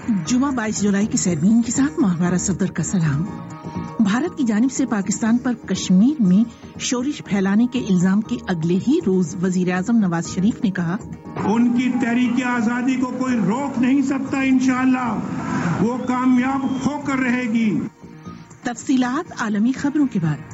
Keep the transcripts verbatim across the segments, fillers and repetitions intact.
जुमा बाईस जुलाई की सरवीन के साथ माहवारा सफदर का सलाम। भारत की जानिब से पाकिस्तान पर कश्मीर में शोरिश फैलाने के इल्जाम के अगले ही रोज वजीर आजम नवाज शरीफ ने कहा, उनकी तहरीक आजादी को कोई रोक नहीं सकता, इंशाअल्लाह वो कामयाब होकर रहेगी। तफसीलात आलमी खबरों के बाद।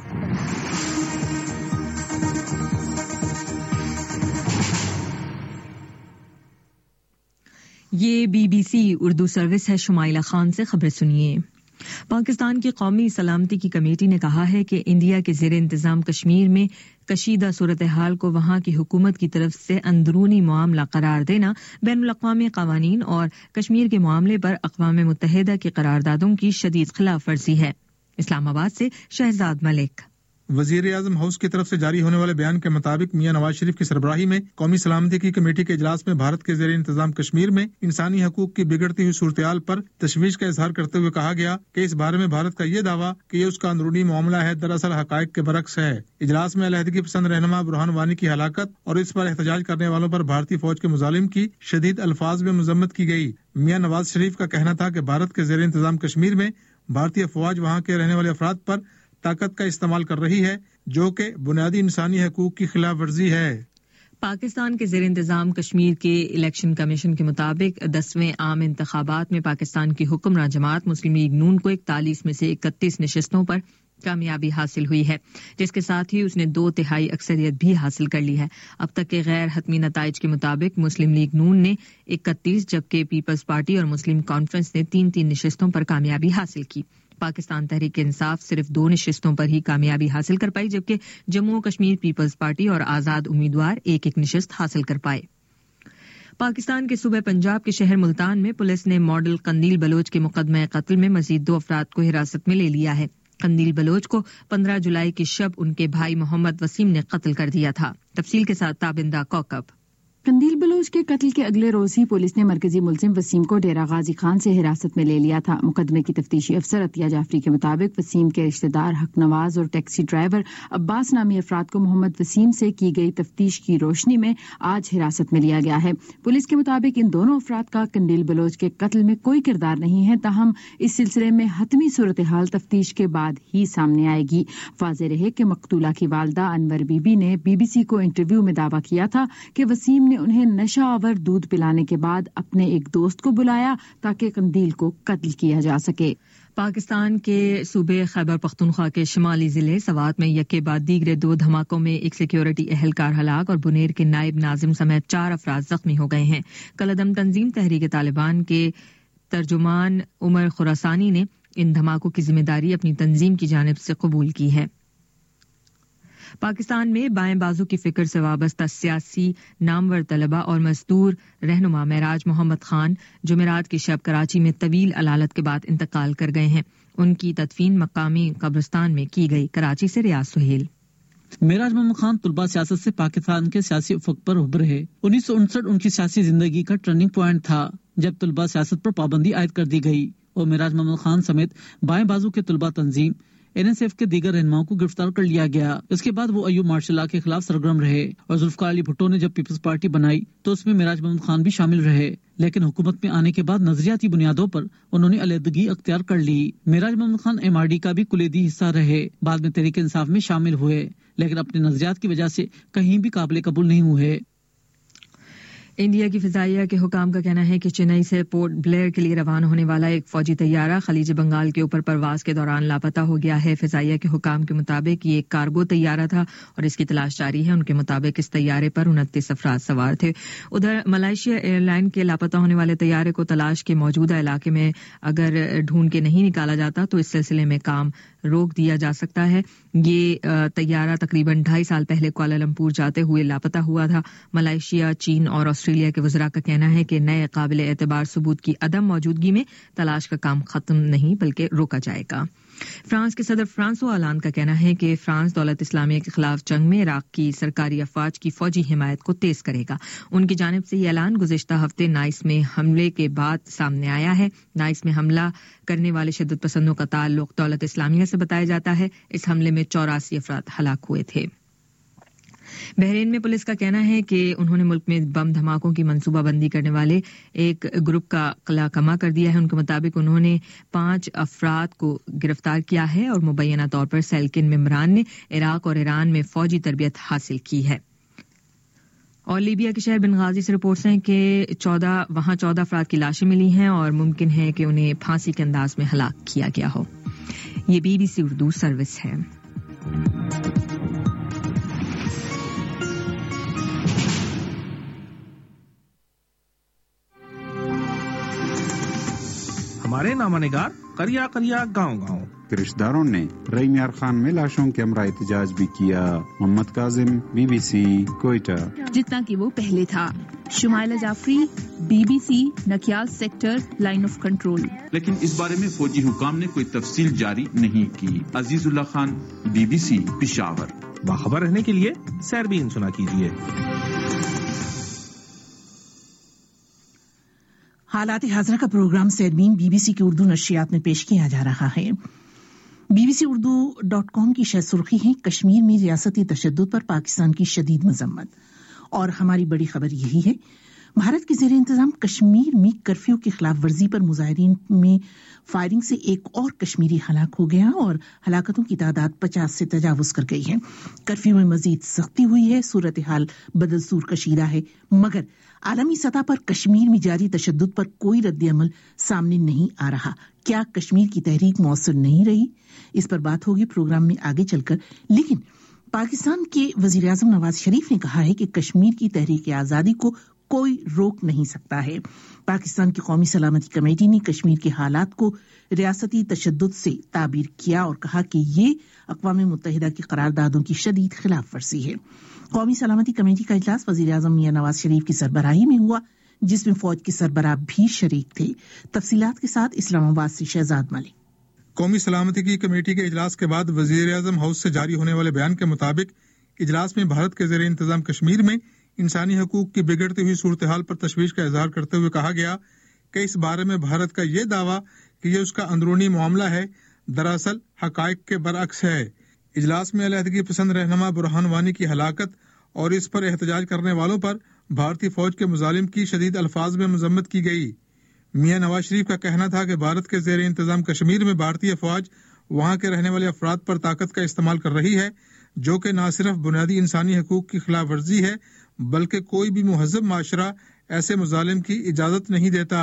ये बीबीसी उर्दू सर्विस है। शुमाइला खान से खबरें सुनिए। पाकिस्तान की कौमी सलामती की कमेटी ने कहा है कि इंडिया के ज़ेर इंतज़ाम कश्मीर में कशीदा सूरत हाल को वहाँ की हुकूमत की तरफ से अंदरूनी मामला करार देना बैनुल-अक़वामी क़वानीन और कश्मीर के मामले पर अक़वाम मुत्तहिदा की करारदादों की शदीद खिलाफ वर्जी है। इस्लामाबाद से शहजाद मलिक। वजीर आजम हाउस की तरफ से जारी होने वाले बयान के मुताबिक मियां नवाज शरीफ की सरबराही में कौमी सलामती की कमेटी के इजलास में भारत के ज़ेर इंतजाम कश्मीर में इंसानी हकूक की बिगड़ती हुई सूरत-ए-हाल पर तशवीश का इजहार करते हुए कहा गया कि इस बारे में भारत का ये दावा कि ये उसका अंदरूनी मामला है दरअसल हकायक के बरक्स है। इजलास में अलहदगी पसंद रहनुमा बुरहान वानी की हलाकत और इस पर एहतजाज करने वालों पर भारतीय फौज के मुजालिम की शदीद अल्फाज में मजम्मत की गई। मियां नवाज शरीफ का कहना था कि भारत के ज़ेर इंतजाम कश्मीर में भारतीय फौज वहाँ के रहने वाले अफराद पर ताकत का इस्तेमाल कर रही है जो कि बुनियादी इंसानी हकूक की खिलाफ वर्जी है। पाकिस्तान के ज़ेर इंतज़ाम कश्मीर के इलेक्शन कमीशन के मुताबिक दसवें आम इंतखाबात में पाकिस्तान की हुक्मरान जमात मुस्लिम लीग नून को इकतालीस में से इकतीस नशिस्तों पर कामयाबी हासिल हुई है, जिसके साथ ही उसने दो तिहाई अक्सरियत भी हासिल कर ली है। अब तक के गैर हतमी नताइज के मुताबिक मुस्लिम लीग नून ने इकतीस जबकि पीपल्स पार्टी और मुस्लिम कॉन्फ्रेंस ने तीन तीन नशिस्तों पर कामयाबी हासिल की। पाकिस्तान तहरीक इंसाफ सिर्फ दो नशिस्तों पर ही कामयाबी हासिल कर पाई, जबकि जम्मू कश्मीर पीपल्स पार्टी और आजाद उम्मीदवार एक एक नशिस्त हासिल कर पाए। पाकिस्तान के सूबे पंजाब के शहर मुल्तान में पुलिस ने मॉडल कंदील बलोच के मुकदमे कत्ल में मजीद दो अफराद को हिरासत में ले लिया है। कंदील बलोच को पंद्रह जुलाई की शब उनके भाई मोहम्मद वसीम ने कत्ल कर दिया था। तफसील के साथ ताबिंदा कौकब। कंदील बलोच के कत्ल के अगले रोज ही पुलिस ने मरकजी मुलजिम वसीम को डेरा गाजी खान से हिरासत में ले लिया था। मुकदमे की तफ्तीशी अफसर अतिया जाफरी के मुताबिक वसीम के रिश्तेदार हक नवाज और टैक्सी ड्राइवर अब्बास नामी अफराद को मोहम्मद वसीम से की गई तफ्तीश की रोशनी में आज हिरासत में लिया गया है। पुलिस के मुताबिक इन दोनों अफराद का कंदील बलोच के कत्ल में कोई किरदार नहीं है, ताहम इस सिलसिले में हतमी सूरत हाल तफ्तीश के बाद ही सामने आएगी। वाज़ेह रहे कि मकतूला की वालदा अनवर बीबी ने बीबीसी को इंटरव्यू में दावा किया था कि वसीम ने उन्हें नशा आवर दूध पिलाने के बाद अपने एक दोस्त को बुलाया ताकि कंदील को कत्ल किया जा सके। पाकिस्तान के सूबे खैबर पख्तूनख्वा के शिमाली जिले सवात में यके बाद दीगरे दो धमाकों में एक सिक्योरिटी एहलकार हलाक और बुनेर के नायब नाजिम समेत चार अफराद जख्मी हो गए हैं। कलअदम तंजीम तहरीक तालिबान के तर्जुमान उमर खुरासानी ने इन धमाकों की जिम्मेदारी अपनी तंजीम की जानिब से कबूल की है। पाकिस्तान में बाएं बाजू की फिक्र से वाबस्ता सियासी नामवर तलबा और मजदूर रहनुमा महराज मोहम्मद खान जुमेरात की शब कराची में तवील अलालत के बाद इंतकाल कर गए हैं। उनकी तदफीन मकामी कब्रिस्तान में की गई। कराची से रियाज सुहेल। महराज मोहम्मद खान तुलबा सियासत से पाकिस्तान के सियासी उफक पर उभरे हैं। उन्नीस सौ उनसठ उनकी सियासी जिंदगी का टर्निंग पॉइंट था जब तुलबा सियासत पर पाबंदी आयद कर दी गई और महराज मोहम्मद खान समेत बाएं बाजू के तुलबा तंजीम एन एस एफ के दीगर रहनुमाओं को गिरफ्तार कर लिया गया। इसके बाद वो अयूब मार्शल लॉ के खिलाफ सरगर्म रहे और जुल्फकार अली भुट्टो ने जब पीपल्स पार्टी बनाई तो उसमें महराज मोहम्मद खान भी शामिल रहे, लेकिन हुकूमत में आने के बाद नजरियाती बुनियादों पर उन्होंने अलहदगी अख्तियार कर ली। Mehraj Mohammad Khan M R D का भी कुलीदी हिस्सा रहे, बाद में तहरीक इंसाफ में शामिल हुए, लेकिन अपने नजरियात की वजह से कहीं भी काबिल कबूल नहीं हुए। इंडिया की फिजाइया के हुकाम का कहना है कि चेन्नई से पोर्ट ब्लेयर के लिए रवाना होने वाला एक फौजी तैयारा खलीज बंगाल के ऊपर परवाज के दौरान लापता हो गया है। फिजाइया के हुकाम के मुताबिक ये एक कार्गो तैयारा था और इसकी तलाश जारी है। उनके मुताबिक इस तैयारे पर उनतीस अफराद सवार थे। उधर मलेशिया एयरलाइन के लापता होने वाले तैयारे को तलाश के मौजूदा इलाके में अगर ढूंढ के नहीं निकाला जाता तो इस सिलसिले में काम रोक दिया जा सकता है। ये तैयारा तकरीबन ढाई साल पहले कुआलालंपुर जाते हुए लापता हुआ था। मलेशिया, चीन और ऑस्ट्रेलिया के वज़रा का कहना है कि नए काबिल एतबार सबूत की अदम मौजूदगी में तलाश का काम खत्म नहीं बल्कि रोका जाएगा। फ्रांस के सदर फ्रांसवा होलांद का कहना है कि फ्रांस दौलत इस्लामिया के खिलाफ जंग में इराक की सरकारी अफवाज की फौजी हिमायत को तेज करेगा। उनकी जानिब से ये ऐलान गुज़िश्ता हफ्ते नाइस में हमले के बाद सामने आया है। नाइस में हमला करने वाले शिद्दत पसंदों का ताल्लुक दौलत इस्लामिया से बताया जाता है। इस हमले में चौरासी अफराद हलाक हुए थे। بحرین میں پولیس کا کہنا ہے کہ انہوں نے ملک میں بم دھماکوں کی منصوبہ بندی کرنے والے ایک گروپ کا قلع کما کر دیا ہے. ان کے مطابق انہوں نے پانچ افراد کو گرفتار کیا ہے اور مبینہ طور پر سیل کے ان ممبران نے عراق اور ایران میں فوجی تربیت حاصل کی ہے. اور لیبیا کے شہر بنغازی سے رپورٹس ہیں کہ چودہ وہاں چودہ افراد کی لاشیں ملی ہیں اور ممکن ہے کہ انہیں پھانسی کے انداز میں ہلاک کیا گیا ہو. یہ B B C Urdu service ہے. ہمارے نامہ نگار کریا کریا گاؤں گاؤں رشتہ داروں نے رئی میار خان میں لاشوں کے ہمراہ احتجاج بھی کیا. Muhammad Kazim, B B C Quetta. جتنا کہ وہ پہلے تھا. Shumaila Jafri, B B C Nakyal sector line of control. لیکن اس بارے میں فوجی حکام نے کوئی تفصیل جاری نہیں کی. Aziz Ullah Khan, B B C Peshawar. باخبر رہنے کے لیے سیربین سنا کیجیے. حالات حاضرہ کا program Sairbeen B B C کی اردو نشریات میں پیش کیا جا رہا ہے. B B C Urdu dot com کی شہ سرخی ہے کشمیر میں ریاستی تشدد پر پاکستان کی شدید مذمت. اور ہماری بڑی خبر یہی ہے بھارت کے زیر انتظام کشمیر میں کرفیو کی خلاف ورزی پر مظاہرین میں فائرنگ سے ایک اور کشمیری ہلاک ہو گیا اور ہلاکتوں کی تعداد پچاس سے تجاوز کر گئی ہے. کرفیو میں مزید سختی ہوئی ہے. صورتحال بدستور کشیدہ ہے مگر عالمی سطح پر کشمیر میں جاری تشدد پر کوئی رد عمل سامنے نہیں آ رہا. کیا کشمیر کی تحریک مؤثر نہیں رہی؟ اس پر بات ہوگی پروگرام میں آگے چل کر. لیکن پاکستان کے وزیر اعظم نواز شریف نے کہا ہے کہ کشمیر کی تحریک آزادی کو کوئی روک نہیں سکتا ہے. پاکستان کی قومی سلامتی کمیٹی نے کشمیر کے حالات کو ریاستی تشدد سے تعبیر کیا اور کہا کہ یہ اقوام متحدہ کی قراردادوں کی شدید خلاف ورزی ہے. قومی سلامتی کمیٹی کا اجلاس وزیر اعظم میاں نواز شریف کی سربراہی میں ہوا جس میں فوج کے سربراہ بھی شریک تھے. تفصیلات کے ساتھ اسلام آباد سے شہزاد ملک. قومی سلامتی کی کمیٹی کے اجلاس کے بعد وزیر اعظم ہاؤس سے جاری ہونے والے بیان کے مطابق اجلاس میں بھارت کے زیر انتظام کشمیر میں انسانی حقوق کی بگڑتی ہوئی صورتحال پر تشویش کا اظہار کرتے ہوئے کہا گیا کہ اس بارے میں بھارت کا یہ دعویٰ کہ یہ اس کا اندرونی معاملہ ہے دراصل حقائق کے برعکس ہے. اجلاس میں علیحدگی پسند رہنما برہان وانی کی ہلاکت اور اس پر احتجاج کرنے والوں پر بھارتی فوج کے مظالم کی شدید الفاظ میں مذمت کی گئی. میاں نواز شریف کا کہنا تھا کہ بھارت کے زیر انتظام کشمیر میں بھارتی فوج وہاں کے رہنے والے افراد پر طاقت کا استعمال کر رہی ہے جو کہ نہ صرف بنیادی انسانی حقوق کی خلاف ورزی ہے بلکہ کوئی بھی مہذب معاشرہ ایسے مظالم کی اجازت نہیں دیتا.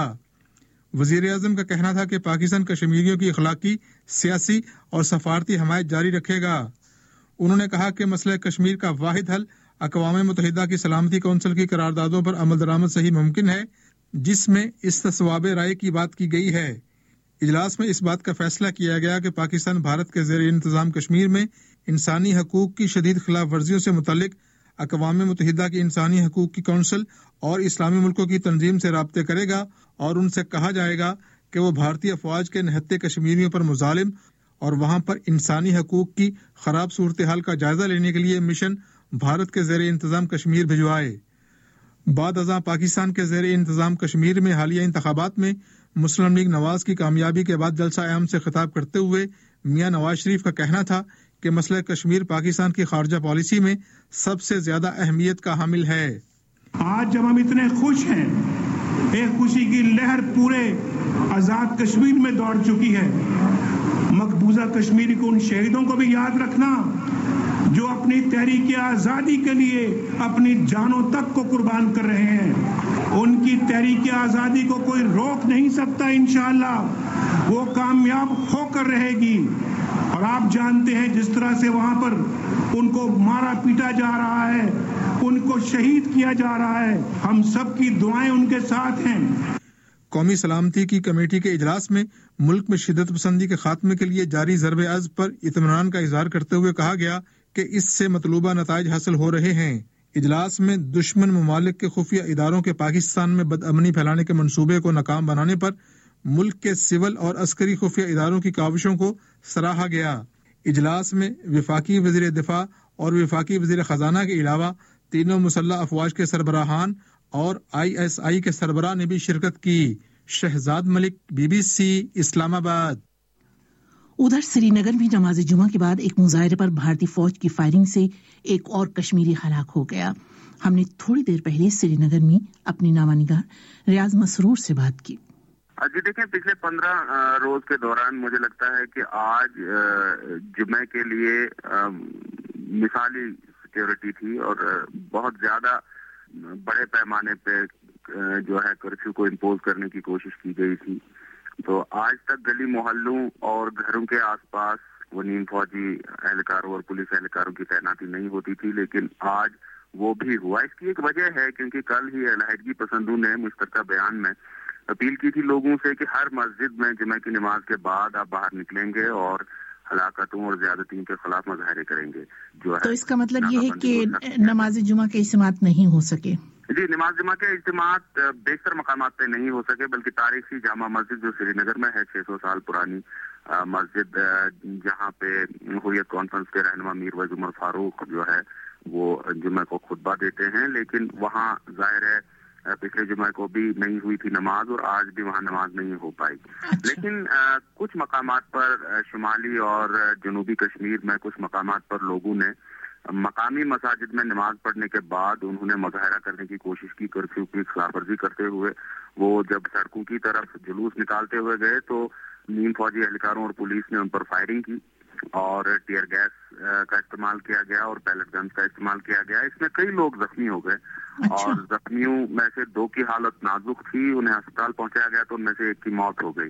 وزیر اعظم کا کہنا تھا کہ پاکستان کشمیریوں کی اخلاقی، سیاسی اور سفارتی حمایت جاری رکھے گا. انہوں نے کہا کہ مسئلہ کشمیر کا واحد حل اقوام متحدہ کی سلامتی کونسل کی قراردادوں پر عمل درآمد سے ہی ممکن ہے جس میں استصواب رائے کی بات کی گئی ہے. اجلاس میں اس بات کا فیصلہ کیا گیا کہ پاکستان بھارت کے زیر انتظام کشمیر میں انسانی حقوق کی شدید خلاف ورزیوں سے متعلق اقوام متحدہ کی انسانی حقوق کی کونسل اور اسلامی ملکوں کی تنظیم سے رابطے کرے گا اور ان سے کہا جائے گا کہ وہ بھارتی افواج کے نہتے کشمیریوں پر مظالم اور وہاں پر انسانی حقوق کی خراب صورتحال کا جائزہ لینے کے لیے مشن بھارت کے زیر انتظام کشمیر بھجوائے. بعد ازاں پاکستان کے زیر انتظام کشمیر میں حالیہ انتخابات میں مسلم لیگ نواز کی کامیابی کے بعد جلسہ عام سے خطاب کرتے ہوئے میاں نواز شریف کا کہنا تھا کہ مسئلہ کشمیر پاکستان کی خارجہ پالیسی میں سب سے زیادہ اہمیت کا حامل ہے. آج جب ہم اتنے خوش ہیں، ایک خوشی کی لہر پورے آزاد کشمیر میں دوڑ چکی ہے. مقبوضہ کشمیر کو ان شہیدوں کو بھی یاد رکھنا جو اپنی تحریک آزادی کے لیے اپنی جانوں تک کو قربان کر رہے ہیں. ان کی تحریک آزادی کو کوئی روک نہیں سکتا. انشاءاللہ وہ کامیاب ہو کر رہے گی. اور آپ جانتے ہیں جس طرح سے وہاں پر ان کو مارا پیٹا جا رہا ہے، ان کو شہید کیا جا رہا ہے، ہم سب کی دعائیں ان کے ساتھ ہیں. قومی سلامتی کی کمیٹی کے اجلاس میں ملک میں شدت پسندی کے خاتمے کے لیے جاری ضرب عضب پر اطمینان کا اظہار کرتے ہوئے کہا گیا کہ اس سے مطلوبہ نتائج حاصل ہو رہے ہیں. اجلاس میں دشمن ممالک کے خفیہ اداروں کے پاکستان میں بدامنی پھیلانے کے منصوبے کو ناکام بنانے پر ملک کے سول اور عسکری خفیہ اداروں کی کاوشوں کو سراہا گیا. اجلاس میں وفاقی وزیر دفاع اور وفاقی وزیر خزانہ کے علاوہ تینوں مسلح افواج کے سربراہان اور آئی ایس آئی کے سربراہ نے بھی شرکت کی. Shahzad Malik, B B C, Islamabad. उधर श्रीनगर में नमाज जुमा के बाद एक मुजाहरे पर भारतीय फौज की फायरिंग से एक और कश्मीरी हलाक हो गया। हमने थोड़ी देर पहले श्रीनगर में अपनी नामा निगार रियाज मसरूर से बात की। जी देखें, पिछले पंद्रह रोज के दौरान मुझे लगता है कि आज जुमे के लिए मिसाली सिक्योरिटी थी और बहुत ज्यादा बड़े पैमाने पे जो है कर्फ्यू को इम्पोज करने की कोशिश की गई थी। तो आज तक गली मोहल्लों और घरों के आसपास वो नीम फौजी एहलकारों और पुलिस एहलकारों की तैनाती नहीं होती थी, लेकिन आज वो भी हुआ। इसकी एक वजह है क्योंकि कल ही अलहदगी पसंदों ने मुश्तरका बयान में अपील की थी लोगों से कि हर मस्जिद में जुमे की नमाज के बाद आप बाहर निकलेंगे और हलाकतों और ज्यादतियों के खिलाफ मुजाहरे करेंगे। जो है तो इसका मतलब ये है कि नमाज जुमा के इज्तिमात नहीं हो सके। जी, नमाज जुमा के इज्तिमात बेशतर मकामात पे नहीं हो सके, बल्कि तारीखी जामा मस्जिद जो श्रीनगर में है, छह सौ साल पुरानी मस्जिद, जहाँ पे हुर्रियत कॉन्फ्रेंस के रहनुमा मीर वैज उमर फारूक जो है वो जुमे को खुतबा देते हैं, लेकिन वहाँ जाहिर है पिछले जुमे को भी नहीं हुई थी नमाज और आज भी वहाँ नमाज नहीं हो पाई। अच्छा। लेकिन आ, कुछ मकामात पर शुमाली और जनूबी कश्मीर में कुछ मकामात पर लोगों ने मकामी मसाजिद में नमाज पढ़ने के बाद उन्होंने मुजाहरा करने की कोशिश की, कर्फ्यू की खिलाफवर्जी करते हुए। वो जब सड़कों की तरफ जुलूस निकालते हुए गए तो नीम फौजी एहलकारों और पुलिस ने उन पर फायरिंग की और टीयर गैस का इस्तेमाल किया गया और पैलेट गन्स का इस्तेमाल किया गया। इसमें कई लोग जख्मी हो गए। अच्छा। और जख्मियों में से दो की हालत नाजुक थी, उन्हें अस्पताल पहुंचाया गया तो उनमें से एक की मौत हो गई।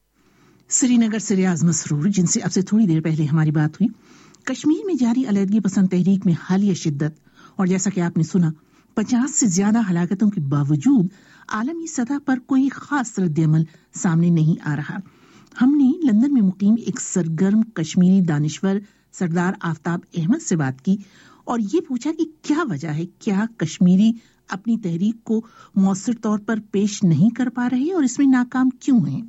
श्रीनगर से रियाज मसरूर, जिनसे अब से थोड़ी देर पहले हमारी बात हुई। कश्मीर में जारी अलहदगी पसंद तहरीक में हालिया शिद्दत और जैसा कि आपने सुना पचास से ज्यादा हलाकतों के बावजूद आलमी सतह पर कोई खास रद्द-ए-अमल सामने नहीं आ रहा। हमने लंदन में मुकीम एक सरगर्म कश्मीरी दानिश्वर सरदार आफ्ताब अहमद से बात की और ये पूछा कि क्या वजह है, क्या कश्मीरी अपनी तहरीक को मौसर तौर पर पेश नहीं कर पा रहे और इसमें नाकाम क्यों हैं?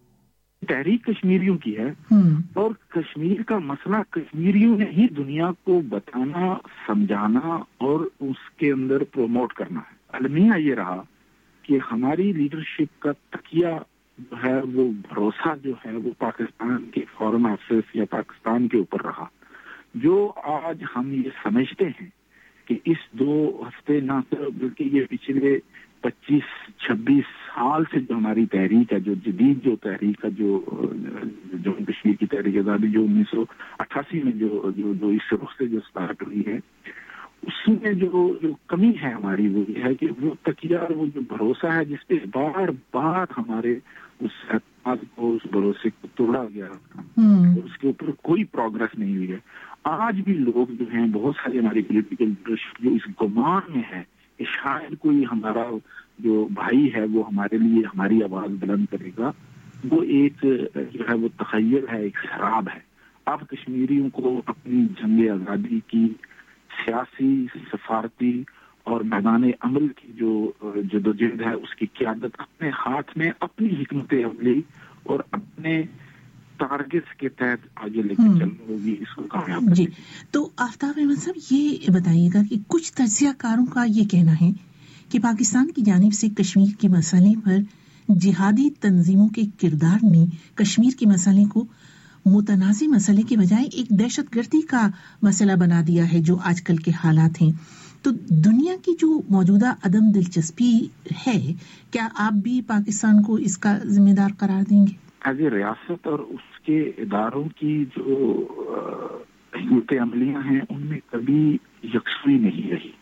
तहरीक कश्मीरियों की है और कश्मीर का मसला कश्मीरियों ने ही दुनिया को बताना, समझाना और उसके अंदर प्रोमोट करना है। अलमिया ये रहा कि हमारी लीडरशिप का तकिया जो है वो भरोसा जो है वो पाकिस्तान के फॉरेन ऑफिस या पाकिस्तान के ऊपर रहा। जो आज हम ये समझते हैं कि इस दो हफ्ते ना सिर्फ बल्कि ये पिछले पच्चीस छब्बीस साल से जो हमारी तहरीक है, जो जदीद जो तहरीक है, जो जो कश्मीर की तहरीक आज़ादी जो उन्नीस सौ अट्ठासी में जो जो जो इस रुख से जो स्टार्ट हुई है, उसमें जो जो कमी है हमारी वो ये है कि वो तकिया, वो जो भरोसा है जिसपे बार बार हमारे उस एतमाद को, उस भरोसे को तोड़ा गया, उसके ऊपर कोई प्रोग्रेस नहीं हुई है। आज भी लोग जो हैं, बहुत सारे हमारी पोलिटिकल लीडरशिप जो इस गुमान में है कि शायद कोई हमारा जो भाई है वो हमारे लिए हमारी आवाज बुलंद करेगा, वो एक जो है वो तखय्युल है, एक शराब है। अब कश्मीरियों को अपनी जंग आज़ादी की सियासी, सफारती और मैदान अमल की जो जदोजहद है उसकी क़यादत अपने हाथ में, अपनी हिकमत अमली और अपने टारगेट्स के तहत आगे लेके चलना होगी इसको कामयाब करने। जी, तो आफ्ताब अहमद साहब ये बताइएगा कि कुछ तज्ज़ियाकारों का ये कहना है कि पाकिस्तान की जानिब से कश्मीर के मसले पर जिहादी तंजीमों के किरदार ने कश्मीर के मसले को मुतनाज़ी मसले के बजाय एक दहशतगर्दी का मसला बना दिया है जो आजकल के हालात हैं। तो दुनिया की जो मौजूदा अदम दिलचस्पी है, क्या आप भी पाकिस्तान को इसका जिम्मेदार करार देंगे? एज ए रियासत और उसके इदारों की जो हिकमत अमलियां हैं उनमें कभी यकसुई नहीं रही।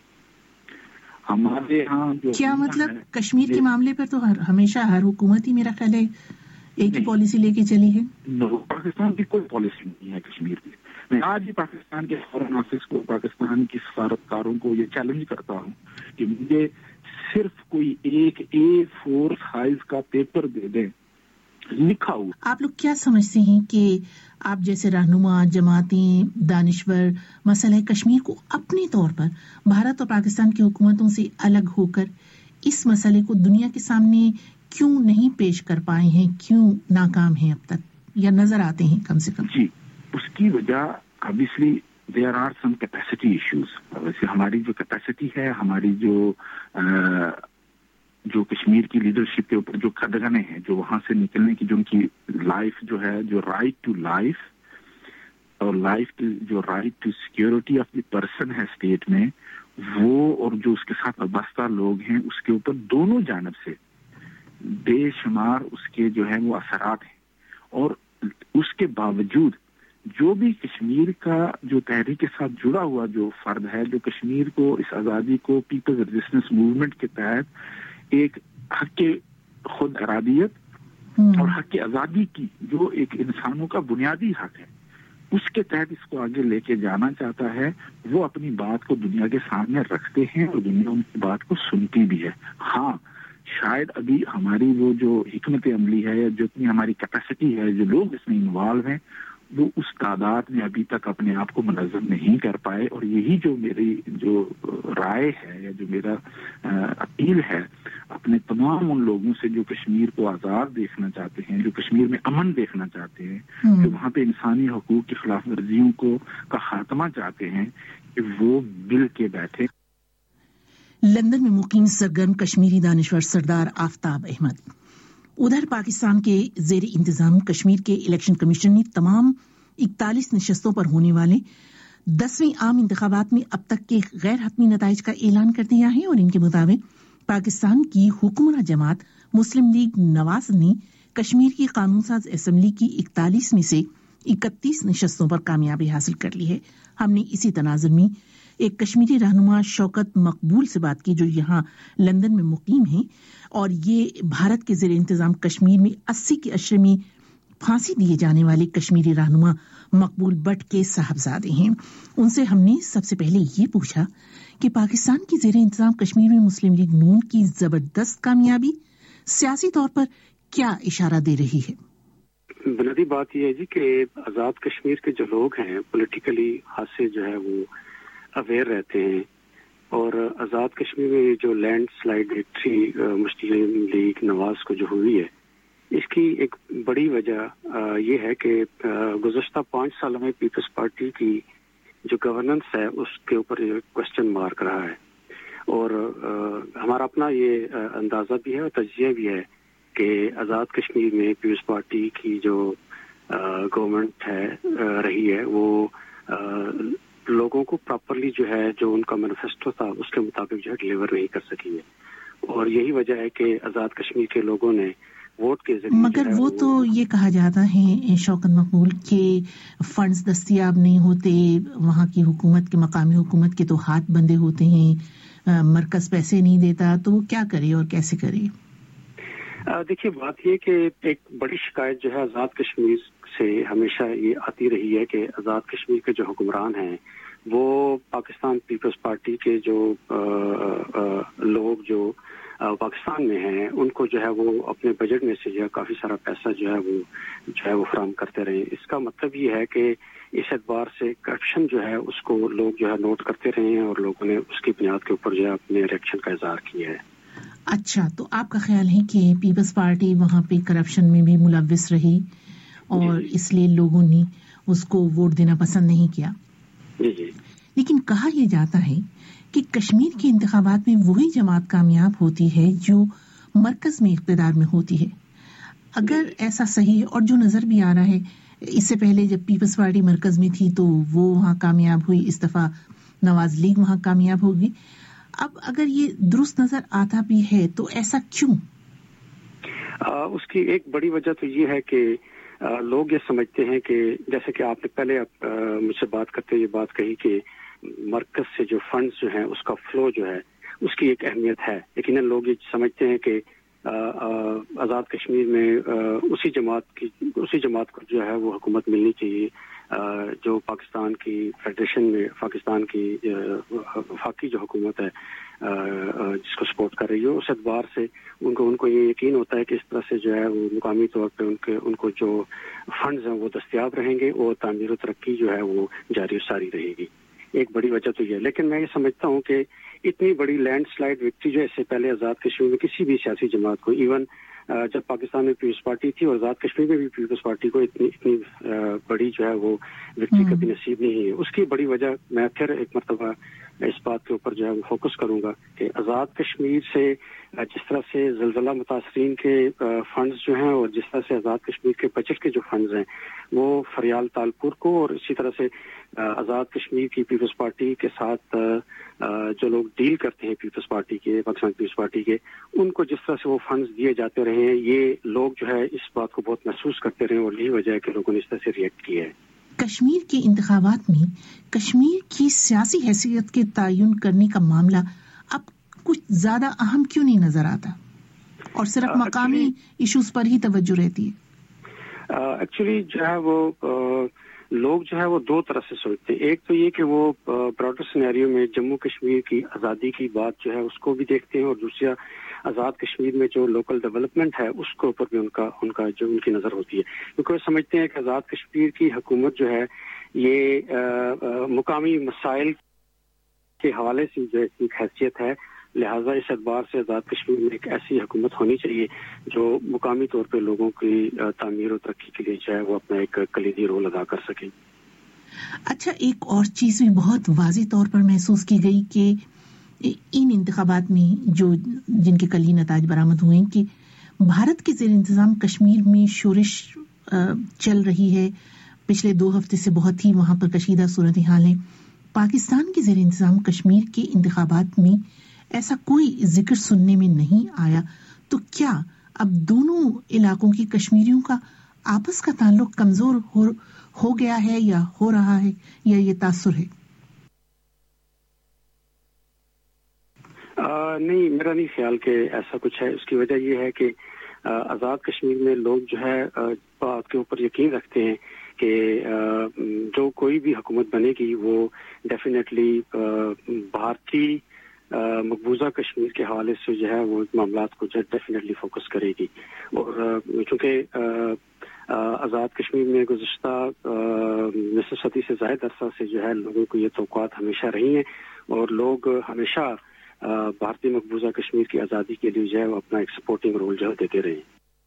हमारे यहाँ जो क्या मतलब कश्मीर के मामले पर तो हर, हमेशा हर हुकूमत ही मेरा ख्याल है एक ही पॉलिसी लेके चली है। पाकिस्तान की कोई पॉलिसी नहीं है कश्मीर की। मैं आज ही पाकिस्तान के फॉरेन ऑफिस को, पाकिस्तान की सफारतकारों को ये चैलेंज करता हूँ कि मुझे सिर्फ कोई एक ए फोर साइज का पेपर दे दें लिखा हुआ। आप लोग क्या समझते हैं कि आप जैसे रहनुमा, जमातें, दानिश्वर मसला कश्मीर को अपने तौर पर भारत और पाकिस्तान की हुकूमतों से अलग होकर इस मसले को दुनिया के सामने क्यों नहीं पेश कर पाए हैं, क्यों नाकाम हैं अब तक, या नजर आते हैं कम से कम? जी, उसकी वजह obviously there are some capacity issues. वैसे हमारी जो कैपेसिटी है, हमारी जो جو کشمیر کی لیڈرشپ کے اوپر جو قدغنے ہیں, جو وہاں سے نکلنے کی جو ان کی لائف جو ہے, جو رائٹ ٹو لائف اور لائف کی جو right to security of the person ہے اسٹیٹ میں, وہ اور جو اس کے ساتھ وابستہ لوگ ہیں اس کے اوپر دونوں جانب سے بے شمار اس کے جو ہے وہ اثرات ہیں. اور اس کے باوجود جو بھی کشمیر کا جو تحریک کے ساتھ جڑا ہوا جو فرد ہے, جو کشمیر کو اس آزادی کو پیپلز ریزسٹنس موومنٹ کے تحت ایک حق کے خود ارادیت اور حق کی آزادی کی جو ایک انسانوں کا بنیادی حق ہے, اس کے تحت اس کو آگے لے کے جانا چاہتا ہے, وہ اپنی بات کو دنیا کے سامنے رکھتے ہیں اور دنیا ان کی بات کو سنتی بھی ہے. ہاں شاید ابھی ہماری وہ جو حکمت عملی ہے, جو اتنی ہماری کیپیسٹی ہے, جو لوگ اس میں انوالو ہیں, وہ اس تعداد میں ابھی تک اپنے آپ کو منظم نہیں کر پائے. اور یہی جو میری جو رائے ہے یا جو میرا اپیل ہے اپنے تمام ان لوگوں سے جو کشمیر کو آزاد دیکھنا چاہتے ہیں, جو کشمیر میں امن دیکھنا چاہتے ہیں, جو وہاں پہ انسانی حقوق کی خلاف ورزیوں کو کا خاتمہ چاہتے ہیں, کہ وہ مل کے بیٹھے. لندن میں مقیم سرگرم کشمیری دانشور سردار آفتاب احمد. ادھر پاکستان کے زیر انتظام کشمیر کے الیکشن کمیشن نے تمام اکتالیس نشستوں پر ہونے والے دسویں عام انتخابات میں اب تک کے غیر حتمی نتائج کا اعلان کر دیا ہے, اور ان کے مطابق پاکستان کی حکمراں جماعت مسلم لیگ نواز نے کشمیر کی قانون ساز اسمبلی کی اکتالیس میں سے اکتیس نشستوں پر کامیابی حاصل کر لی ہے. ہم نے اسی تناظر میں ایک کشمیری رہنما شوکت مقبول سے بات کی, جو یہاں لندن میں مقیم ہیں, اور یہ بھارت کے زیر انتظام کشمیر میں اسی کے عشرے میں پھانسی دیے جانے والے کشمیری رہنما مقبول بٹ کے صاحبزادے ہیں. ان سے ہم نے سب سے پہلے یہ پوچھا کہ پاکستان کی زیر انتظام کشمیر میں مسلم لیگ نون کی زبردست کامیابی سیاسی طور پر کیا اشارہ دے رہی ہے. بنیادی بات یہ ہے جی کہ آزاد کشمیر کے جو لوگ ہیں پولیٹیکلی خاص سے جو ہے وہ اویئر رہتے ہیں, اور آزاد کشمیر میں جو landslide victory Muslim League Nawaz کو جو ہوئی ہے, اس کی ایک بڑی وجہ یہ ہے کہ گزشتہ پانچ سالوں میں پیپلز پارٹی کی جو گورننس ہے اس کے اوپر کوشچن مارک رہا ہے. اور ہمارا اپنا یہ اندازہ بھی ہے اور تجزیہ بھی ہے کہ آزاد کشمیر میں پیپلز پارٹی کی جو گورنمنٹ ہے رہی ہے وہ لوگوں کو پراپرلی جو ہے جو ان کا مینیفیسٹو تھا اس کے مطابق جو ہے ڈلیور نہیں کر سکی ہے. اور یہی وجہ ہے کہ آزاد کشمیر کے لوگوں نے ووٹ کے ذریعے, مگر وہ تو یہ کہا جاتا ہے شوکت مقبول کے فنڈز دستیاب نہیں ہوتے, وہاں کی حکومت کے مقامی حکومت کے تو ہاتھ بندے ہوتے ہیں, مرکز پیسے نہیں دیتا, تو وہ کیا کرے اور کیسے کرے؟ دیکھیے بات یہ کہ ایک بڑی شکایت جو ہے آزاد کشمیر سے ہمیشہ یہ آتی رہی ہے کہ آزاد کشمیر کے جو حکمران ہیں وہ پاکستان پیپلز پارٹی کے جو لوگ جو پاکستان میں ہیں ان کو جو ہے وہ اپنے بجٹ میں سے جو ہے کافی سارا پیسہ جو ہے وہ جو ہے وہ فراہم کرتے رہے. اس کا مطلب یہ ہے کہ اس اعتبار سے کرپشن جو ہے اس کو لوگ جو ہے نوٹ کرتے رہے ہیں, اور لوگوں نے اس کی بنیاد کے اوپر جو ہے اپنے ریئیکشن کا اظہار کیا ہے. اچھا, تو آپ کا خیال ہے کہ پیپلز پارٹی وہاں پہ کرپشن میں بھی ملوث رہی اور اس لیے لوگوں نے اس کو ووٹ دینا پسند نہیں کیا؟ جی جی. لیکن کہا یہ جاتا ہے کہ کشمیر کے انتخابات میں وہی جماعت کامیاب ہوتی ہے جو مرکز میں اقتدار میں ہوتی ہے. اگر ایسا صحیح, اور جو نظر بھی آ رہا ہے اس سے پہلے جب پیپلز پارٹی مرکز میں تھی تو وہ وہاں کامیاب ہوئی, اس دفعہ نواز لیگ وہاں کامیاب ہوگی. اب اگر یہ درست نظر آتا بھی ہے تو ایسا کیوں؟ آ, اس کی ایک بڑی وجہ تو یہ ہے کہ آ, لوگ یہ سمجھتے ہیں کہ جیسے کہ آپ نے پہلے آپ مجھ سے بات کرتے یہ بات کہی کہ مرکز سے جو فنڈز جو ہیں اس کا فلو جو ہے اس کی ایک اہمیت ہے, لیکن لوگ یہ سمجھتے ہیں کہ آ, آ, آزاد کشمیر میں آ, اسی جماعت کی اسی جماعت کو جو ہے وہ حکومت ملنی چاہیے جو پاکستان کی فیڈریشن میں پاکستان کی وفاقی جو حکومت ہے جس کو سپورٹ کر رہی ہے, اس اعتبار سے ان کو ان کو یہ یقین ہوتا ہے کہ اس طرح سے جو ہے وہ مقامی طور پہ ان کے ان کو جو فنڈز ہیں وہ دستیاب رہیں گے اور تعمیر و ترقی جو ہے وہ جاری و ساری رہے گی. ایک بڑی وجہ تو یہ ہے. لیکن میں یہ سمجھتا ہوں کہ اتنی بڑی لینڈ سلائڈ وکٹری جو اس سے پہلے آزاد کشمیر میں کسی بھی سیاسی جماعت کو, ایون جب پاکستان میں پیپلز پارٹی تھی اور آزاد کشمیر میں بھی پیپلز پارٹی کو اتنی اتنی بڑی جو ہے وہ وکٹری کبھی نصیب نہیں ہے. اس کی بڑی وجہ میں پھر ایک مرتبہ اس بات کے اوپر جو ہے فوکس کروں گا کہ آزاد کشمیر سے جس طرح سے زلزلہ متاثرین کے فنڈز جو ہیں اور جس طرح سے آزاد کشمیر کے بجٹ کے جو فنڈز ہیں وہ فریال تالپور کو اور اسی طرح سے آزاد کشمیر کی پیپلز پارٹی کے ساتھ جو لوگ ڈیل کرتے ہیں پیپلز پارٹی کے پاکستان پیپلز پارٹی کے ان کو جس طرح سے وہ فنڈز دیے جاتے رہے ہیں یہ لوگ جو ہے اس بات کو بہت محسوس کرتے رہے اور یہی وجہ ہے کہ لوگوں نے اس طرح سے ریئیکٹ کیا ہے. کشمیر کے انتخابات میں کشمیر کی سیاسی حیثیت کے تعین کرنے کا معاملہ اب کچھ زیادہ اہم کیوں نہیں نظر آتا اور صرف مقامی ایشوز پر ہی توجہ رہتی ہے؟ ایکچولی جو ہے وہ لوگ جو ہے وہ دو طرح سے سوچتے ہیں. ایک تو یہ کہ وہ براڈر سینیریو میں جموں کشمیر کی آزادی کی بات جو ہے اس کو بھی دیکھتے ہیں اور دوسرا آزاد کشمیر میں جو لوکل ڈیولپمنٹ ہے اس کے اوپر بھی ان کا ان کا جو ان کی نظر ہوتی ہے کیونکہ وہ سمجھتے ہیں کہ آزاد کشمیر کی حکومت جو ہے یہ مقامی مسائل کے حوالے سے جو ایک حیثیت ہے لہٰذا اس اعتبار سے آزاد کشمیر میں ایک ایسی حکومت ہونی چاہیے جو مقامی طور پہ لوگوں کی تعمیر و ترقی کے لیے جو ہے وہ اپنا ایک کلیدی رول ادا کر سکے. اچھا ایک اور چیز بھی بہت واضح طور پر محسوس کی گئی کہ ان انتخابات میں جو جن کے کل ہی نتائج برآمد ہوئے کہ بھارت کے زیر انتظام کشمیر میں شورش چل رہی ہے. پچھلے دو ہفتے سے بہت ہی وہاں پر کشیدہ صورتحال ہے. پاکستان کے زیر انتظام کشمیر کے انتخابات میں ایسا کوئی ذکر سننے میں نہیں آیا. تو کیا اب دونوں علاقوں کی کشمیریوں کا آپس کا تعلق کمزور ہو, ہو گیا ہے یا ہو رہا ہے یا یہ تاثر ہے؟ آ, نہیں میرا نہیں خیال کہ ایسا کچھ ہے. اس کی وجہ یہ ہے کہ آزاد کشمیر میں لوگ جو ہے بات کے اوپر یقین رکھتے ہیں کہ جو کوئی بھی حکومت بنے گی وہ ڈیفینیٹلی بھارتی مقبوضہ کشمیر کے حوالے سے جو ہے وہ معاملات کو جو ڈیفینیٹلی فوکس کرے گی. اور چونکہ آزاد کشمیر میں گزشتہ نصف صدی سے زائد عرصہ سے جو ہے لوگوں کو یہ توقعات ہمیشہ رہی ہیں اور لوگ ہمیشہ بھارتی مقبوضہ کشمیر کی آزادی کے لیے جو ہے وہ اپنا ایک سپورٹنگ رول جو ہے دیتے رہے.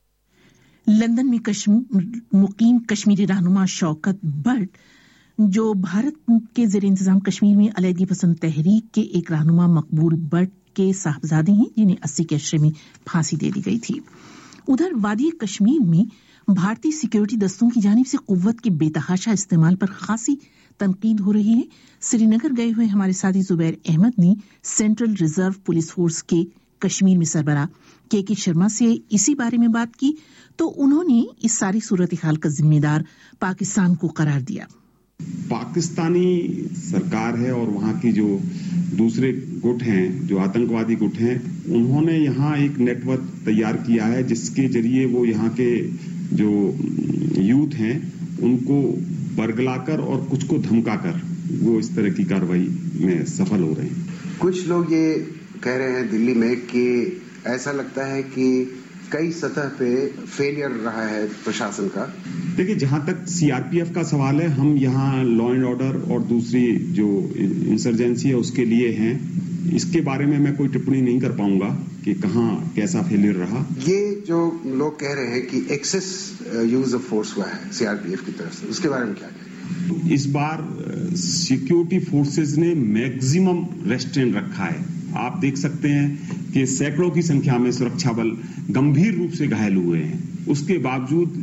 لندن میں کشمیر مقیم کشمیری رہنما شوکت بٹ جو بھارت کے زیر انتظام کشمیر میں علیحدگی پسند تحریک کے ایک رہنما مقبول بٹ کے صاحبزادے ہیں جنہیں اسی کے عشرے میں پھانسی دے دی گئی تھی. ادھر وادی کشمیر میں بھارتی سیکیورٹی دستوں کی جانب سے قوت کے بے تحاشا استعمال پر خاصی تنقید ہو رہی ہے. سری نگر گئے ہوئے ہمارے ساتھی زبیر احمد نے سینٹرل ریزرو پولیس فورس کے کشمیر میں سربراہ کے کے شرما سے اسی بارے میں بات کی تو انہوں نے اس ساری صورتحال کا ذمہ دار پاکستان کو قرار دیا. پاکستانی سرکار ہے اور وہاں کی جو دوسرے گٹ ہیں جو آتنکوادی گٹ ہیں انہوں نے یہاں ایک نیٹ ورک تیار کیا ہے جس کے ذریعے وہ یہاں کے جو یوتھ ہیں ان کو برگلا کر اور کچھ کو دھمکا کر وہ اس طرح کی کارروائی میں سفل ہو رہے ہیں. کچھ لوگ یہ کہہ رہے ہیں دلی میں کہ ایسا لگتا ہے کہ کئی سطح پہ فیلئر رہا ہے پرشاسن کا. دیکھیے جہاں تک سی آر پی ایف کا سوال ہے ہم یہاں لا اینڈ آرڈر اور دوسری جو انسرجنسی ہے اس کے لیے ہیں. اس کے بارے میں میں کوئی ٹپڑی نہیں کر پاؤں گا کہ کہاں کیسا فیلئر رہا. یہ جو لوگ کہہ رہے ہیں کہ ایکسس یوز آف فورس ہوا ہے سی آر پی ایف کی طرف سے اس کے بارے میں کیا کہیں؟ اس بار سیکیورٹی فورسز نے میکزیمم ریسٹرین رکھا ہے. آپ دیکھ سکتے ہیں کہ سینکڑوں کی سنکھیا میں سرکشا بل گمبھیر روپ سے گھائل ہوئے ہیں. اس کے باوجود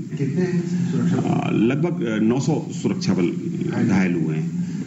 لگ بھگ نو سو سرکشا بل گھائل ہوئے ہیں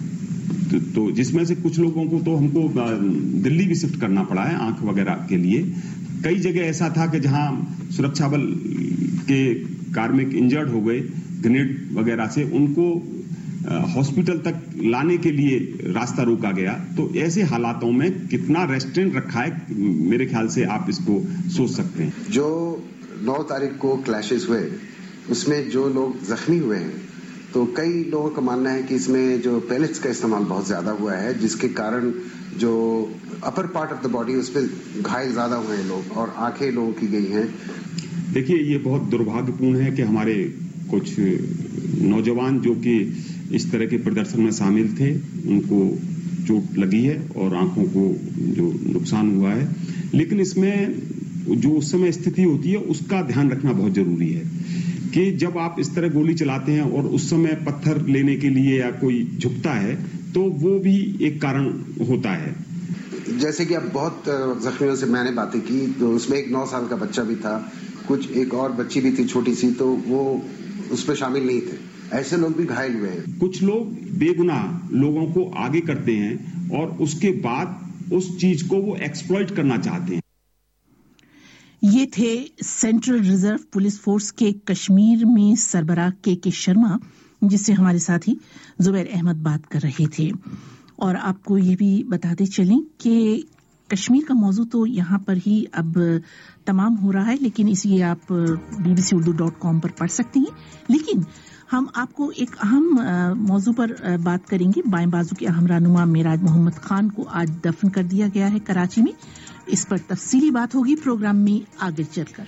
تو جس میں سے کچھ لوگوں کو تو ہم کو دلی بھی شفٹ کرنا پڑا ہے آنکھ وغیرہ کے لیے. کئی جگہ ایسا تھا کہ جہاں سرکشا بل کے کارمک انجرڈ ہو گئے گرینیڈ وغیرہ سے ان کو ہاسپٹل تک لانے کے لیے راستہ روکا گیا. تو ایسے حالاتوں میں کتنا ریسٹرینٹ رکھا ہے میرے خیال سے آپ اس کو سوچ سکتے ہیں. جو نو تاریخ کو کلیشز ہوئے اس میں جو لوگ زخمی ہوئے ہیں تو کئی لوگوں کا ماننا ہے کہ اس میں جو پیلٹس کا استعمال بہت زیادہ ہوا ہے جس کے کارن جو upper part of the body اس پہ گھائل زیادہ ہوئے ہیں لوگ اور آنکھیں لوگوں کی گئی ہیں. دیکھیے یہ بہت دربھاگیہپورن ہے کہ ہمارے کچھ نوجوان جو کہ اس طرح کے پردرشن میں شامل تھے ان کو چوٹ لگی ہے اور آنکھوں کو جو نقصان ہوا ہے. لیکن اس میں जो उस समय स्थिति होती है उसका ध्यान रखना बहुत जरूरी है कि जब आप इस तरह गोली चलाते हैं और उस समय पत्थर लेने के लिए या कोई झुकता है तो वो भी एक कारण होता है। जैसे कि अब बहुत जख्मियों से मैंने बातें की तो उसमें एक नौ साल का बच्चा भी था, कुछ एक और बच्ची भी थी छोटी सी, तो वो उस पर शामिल नहीं थे। ऐसे लोग भी घायल हुए हैं। कुछ लोग बेगुनाह लोगों को आगे करते हैं और उसके बाद उस चीज को वो एक्सप्लॉइट करना चाहते हैं। ये थे सेंट्रल रिजर्व पुलिस फोर्स के कश्मीर में सरबराह के के शर्मा, जिससे हमारे साथी जुबैर अहमद बात कर रहे थे। और आपको ये भी बताते चलें कि कश्मीर का मौजू तो यहाँ पर ही अब तमाम हो रहा है, लेकिन इसे आप B B C Urdu dot com पर पढ़ सकते हैं। लेकिन हम आपको एक अहम मौजू पर बात करेंगे। बाएं बाजू के अहम रहनुमा मेराज मोहम्मद खान को आज दफन कर दिया गया है कराची में। इस पर तफसीली बात होगी प्रोग्राम में आगे चलकर।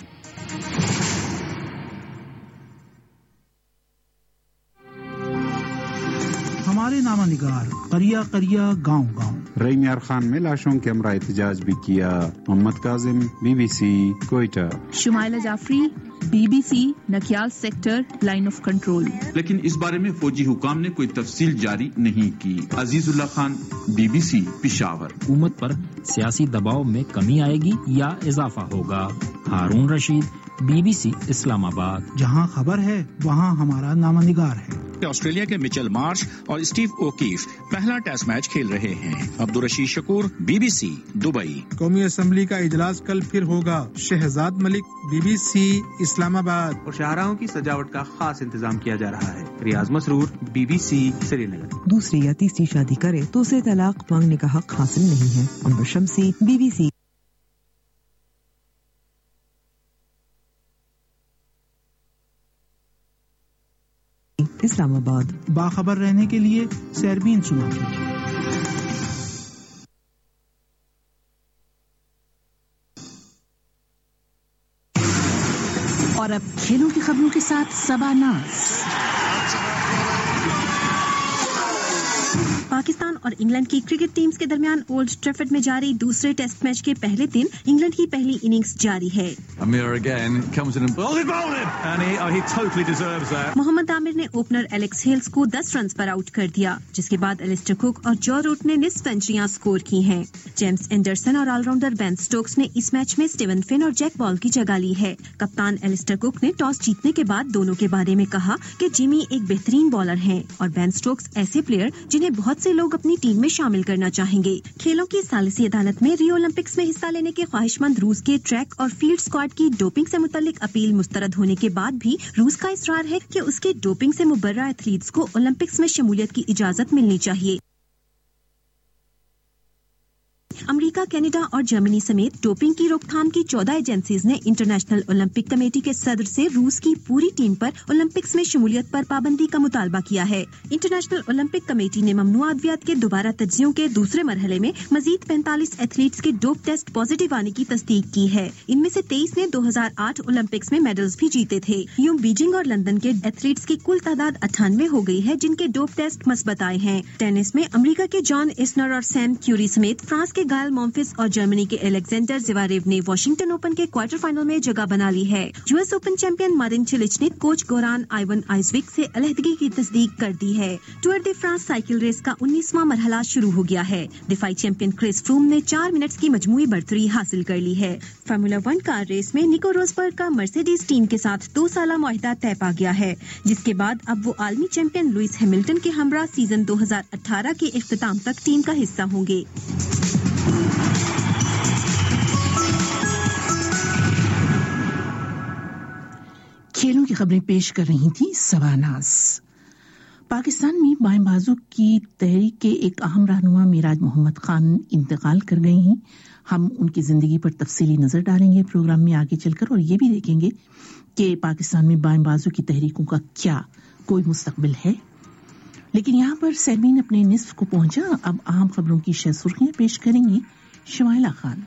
हमारे नामा निगार करिया करिया गांव गांव। रईमियार खान में लाशों के हमरा एहतजाज भी किया। Mohammad Kazim, BBC, Quetta. Shumaila Jafri, BBC, Nakyal sector, line of control. लेकिन इस बारे में फौजी हुकाम ने कोई तफसील जारी नहीं की। अजीजुल्लाह खान, बीबीसी, पिशावर। हुकूमत पर सियासी दबाव में कमी आएगी या इजाफा होगा? हारून रशीद, बीबीसी, इस्लामाबाद। जहां खबर है वहां हमारा नामा निगार है। ऑस्ट्रेलिया के मिचेल मार्श और स्टीव ओकीफ पहला टेस्ट मैच खेल रहे हैं। Abdul Rashid Shakoor, BBC, Dubai. कौमी असम्बली का इजलास कल फिर होगा। शहजाद मलिक, बीबीसी, इस्लामाबाद। और शाहराहों की सजावट का खास इंतजाम किया जा रहा है। रियाज मसरूर, बीबीसी, श्रीनगर। दूसरी या तीसरी शादी करे तो उसे तलाक मांगने का हक हासिल नहीं है। अंबर शम्सी, बीबीसी। इस्लामाबाद। बाखबर रहने के लिए सैरबीन सुना कीजिए। और अब खेलों की खबरों के साथ सबानास। पाकिस्तान और इंग्लैंड की क्रिकेट टीम्स के दरमियान ओल्ड ट्रैफर्ड में जारी दूसरे टेस्ट मैच के पहले दिन इंग्लैंड की पहली इनिंग्स जारी है। मोहम्मद आमिर ने ओपनर एलेक्स हेल्स को दस रन पर आउट कर दिया, जिसके बाद एलिस्टर कुक और जॉ रूट ने निस्फ सेंचुरियां स्कोर की हैं। जेम्स एंडरसन और ऑलराउंडर बेन स्टोक्स ने इस मैच में स्टीवन फिन और जैक बॉल की जगह ली है। कप्तान एलिस्टर कुक ने टॉस जीतने के बाद दोनों के बारे में कहा कि जिमी एक बेहतरीन बॉलर हैं और बेन स्टोक्स ऐसे प्लेयर जिन्हें बहुत से लोग अपनी टीम में शामिल करना चाहेंगे। खेलों की सालिसी अदालत में रियो ओलंपिक्स में हिस्सा लेने के ख्वाहिशमंद रूस के ट्रैक और फील्ड स्क्वाड की डोपिंग से मुतल्लिक अपील मुस्तरद होने के बाद भी रूस का इसरार है कि उसके डोपिंग से मुबर्रा एथलीट्स को ओलंपिक्स में शमूलियत की इजाजत मिलनी चाहिए। अमेरिका, कनाडा और जर्मनी समेत डोपिंग की रोकथाम की चौदह एजेंसीज ने इंटरनेशनल ओलंपिक कमेटी के सदर से रूस की पूरी टीम पर ओलंपिक्स में शमूलियत पर पाबंदी का मुतालबा किया है। इंटरनेशनल ओलंपिक कमेटी ने ममनुआ अद्वियात के दोबारा तज्जियों के दूसरे मरहले में मजीद पैंतालीस एथलीट्स के डोप टेस्ट पॉजिटिव आने की तस्दीक की है। इनमें से तेईस ने दो हजार आठ ओलंपिक्स में मेडल्स भी जीते थे। यूं बीजिंग और लंदन के एथलीट्स की कुल तादाद अट्ठानवे हो गई है जिनके डोप टेस्ट मस्बत आए हैं। टेनिस में अमेरिका के जॉन इस्नर और सैम क्यूरी समेत फ्रांस के गायल मॉम्फिस और जर्मनी के एलेक्जेंडर ज़िवारेव ने वॉशिंगटन ओपन के क्वार्टर फाइनल में जगह बना ली है। US Open champion Marin Cilic ने कोच गोरान आइवन आइजविक से अलहदगी की तस्दीक कर दी है। Tour de France cycle race का उन्नीसवां मरहला शुरू हो गया है। दिफाई चैंपियन क्रिस फ्रूम ने चार मिनट्स की मजमूई बढ़तरी हासिल कर ली है। फार्मूला वन कार रेस में निको रोसबर्ग का मर्सिडीज टीम के साथ दो साला मुआहदा तय पा गया है, जिसके बाद अब वो आलमी चैंपियन लुइस हैमिल्टन के हमरा सीजन दो हजार अठारह के इख्तिताम तक टीम का हिस्सा होंगे। खेलों की खबरें पेश कर रही थी सबानास। पाकिस्तान में बाएं बाजू की तहरीक के एक अहम रहनुमा मेराज मोहम्मद खान इंतकाल कर गए हैं। हम उनकी जिंदगी पर तफसीली नजर डालेंगे प्रोग्राम में आगे चलकर, और ये भी देखेंगे कि पाकिस्तान में बाएं बाजू की तहरीकों का क्या कोई मुस्तकबिल है। लेकिन यहाँ पर सैरबीन अपने निस्फ को पहुंचा। अब अहम खबरों की शह सुर्खियां पेश करेंगी शुमाइला खान।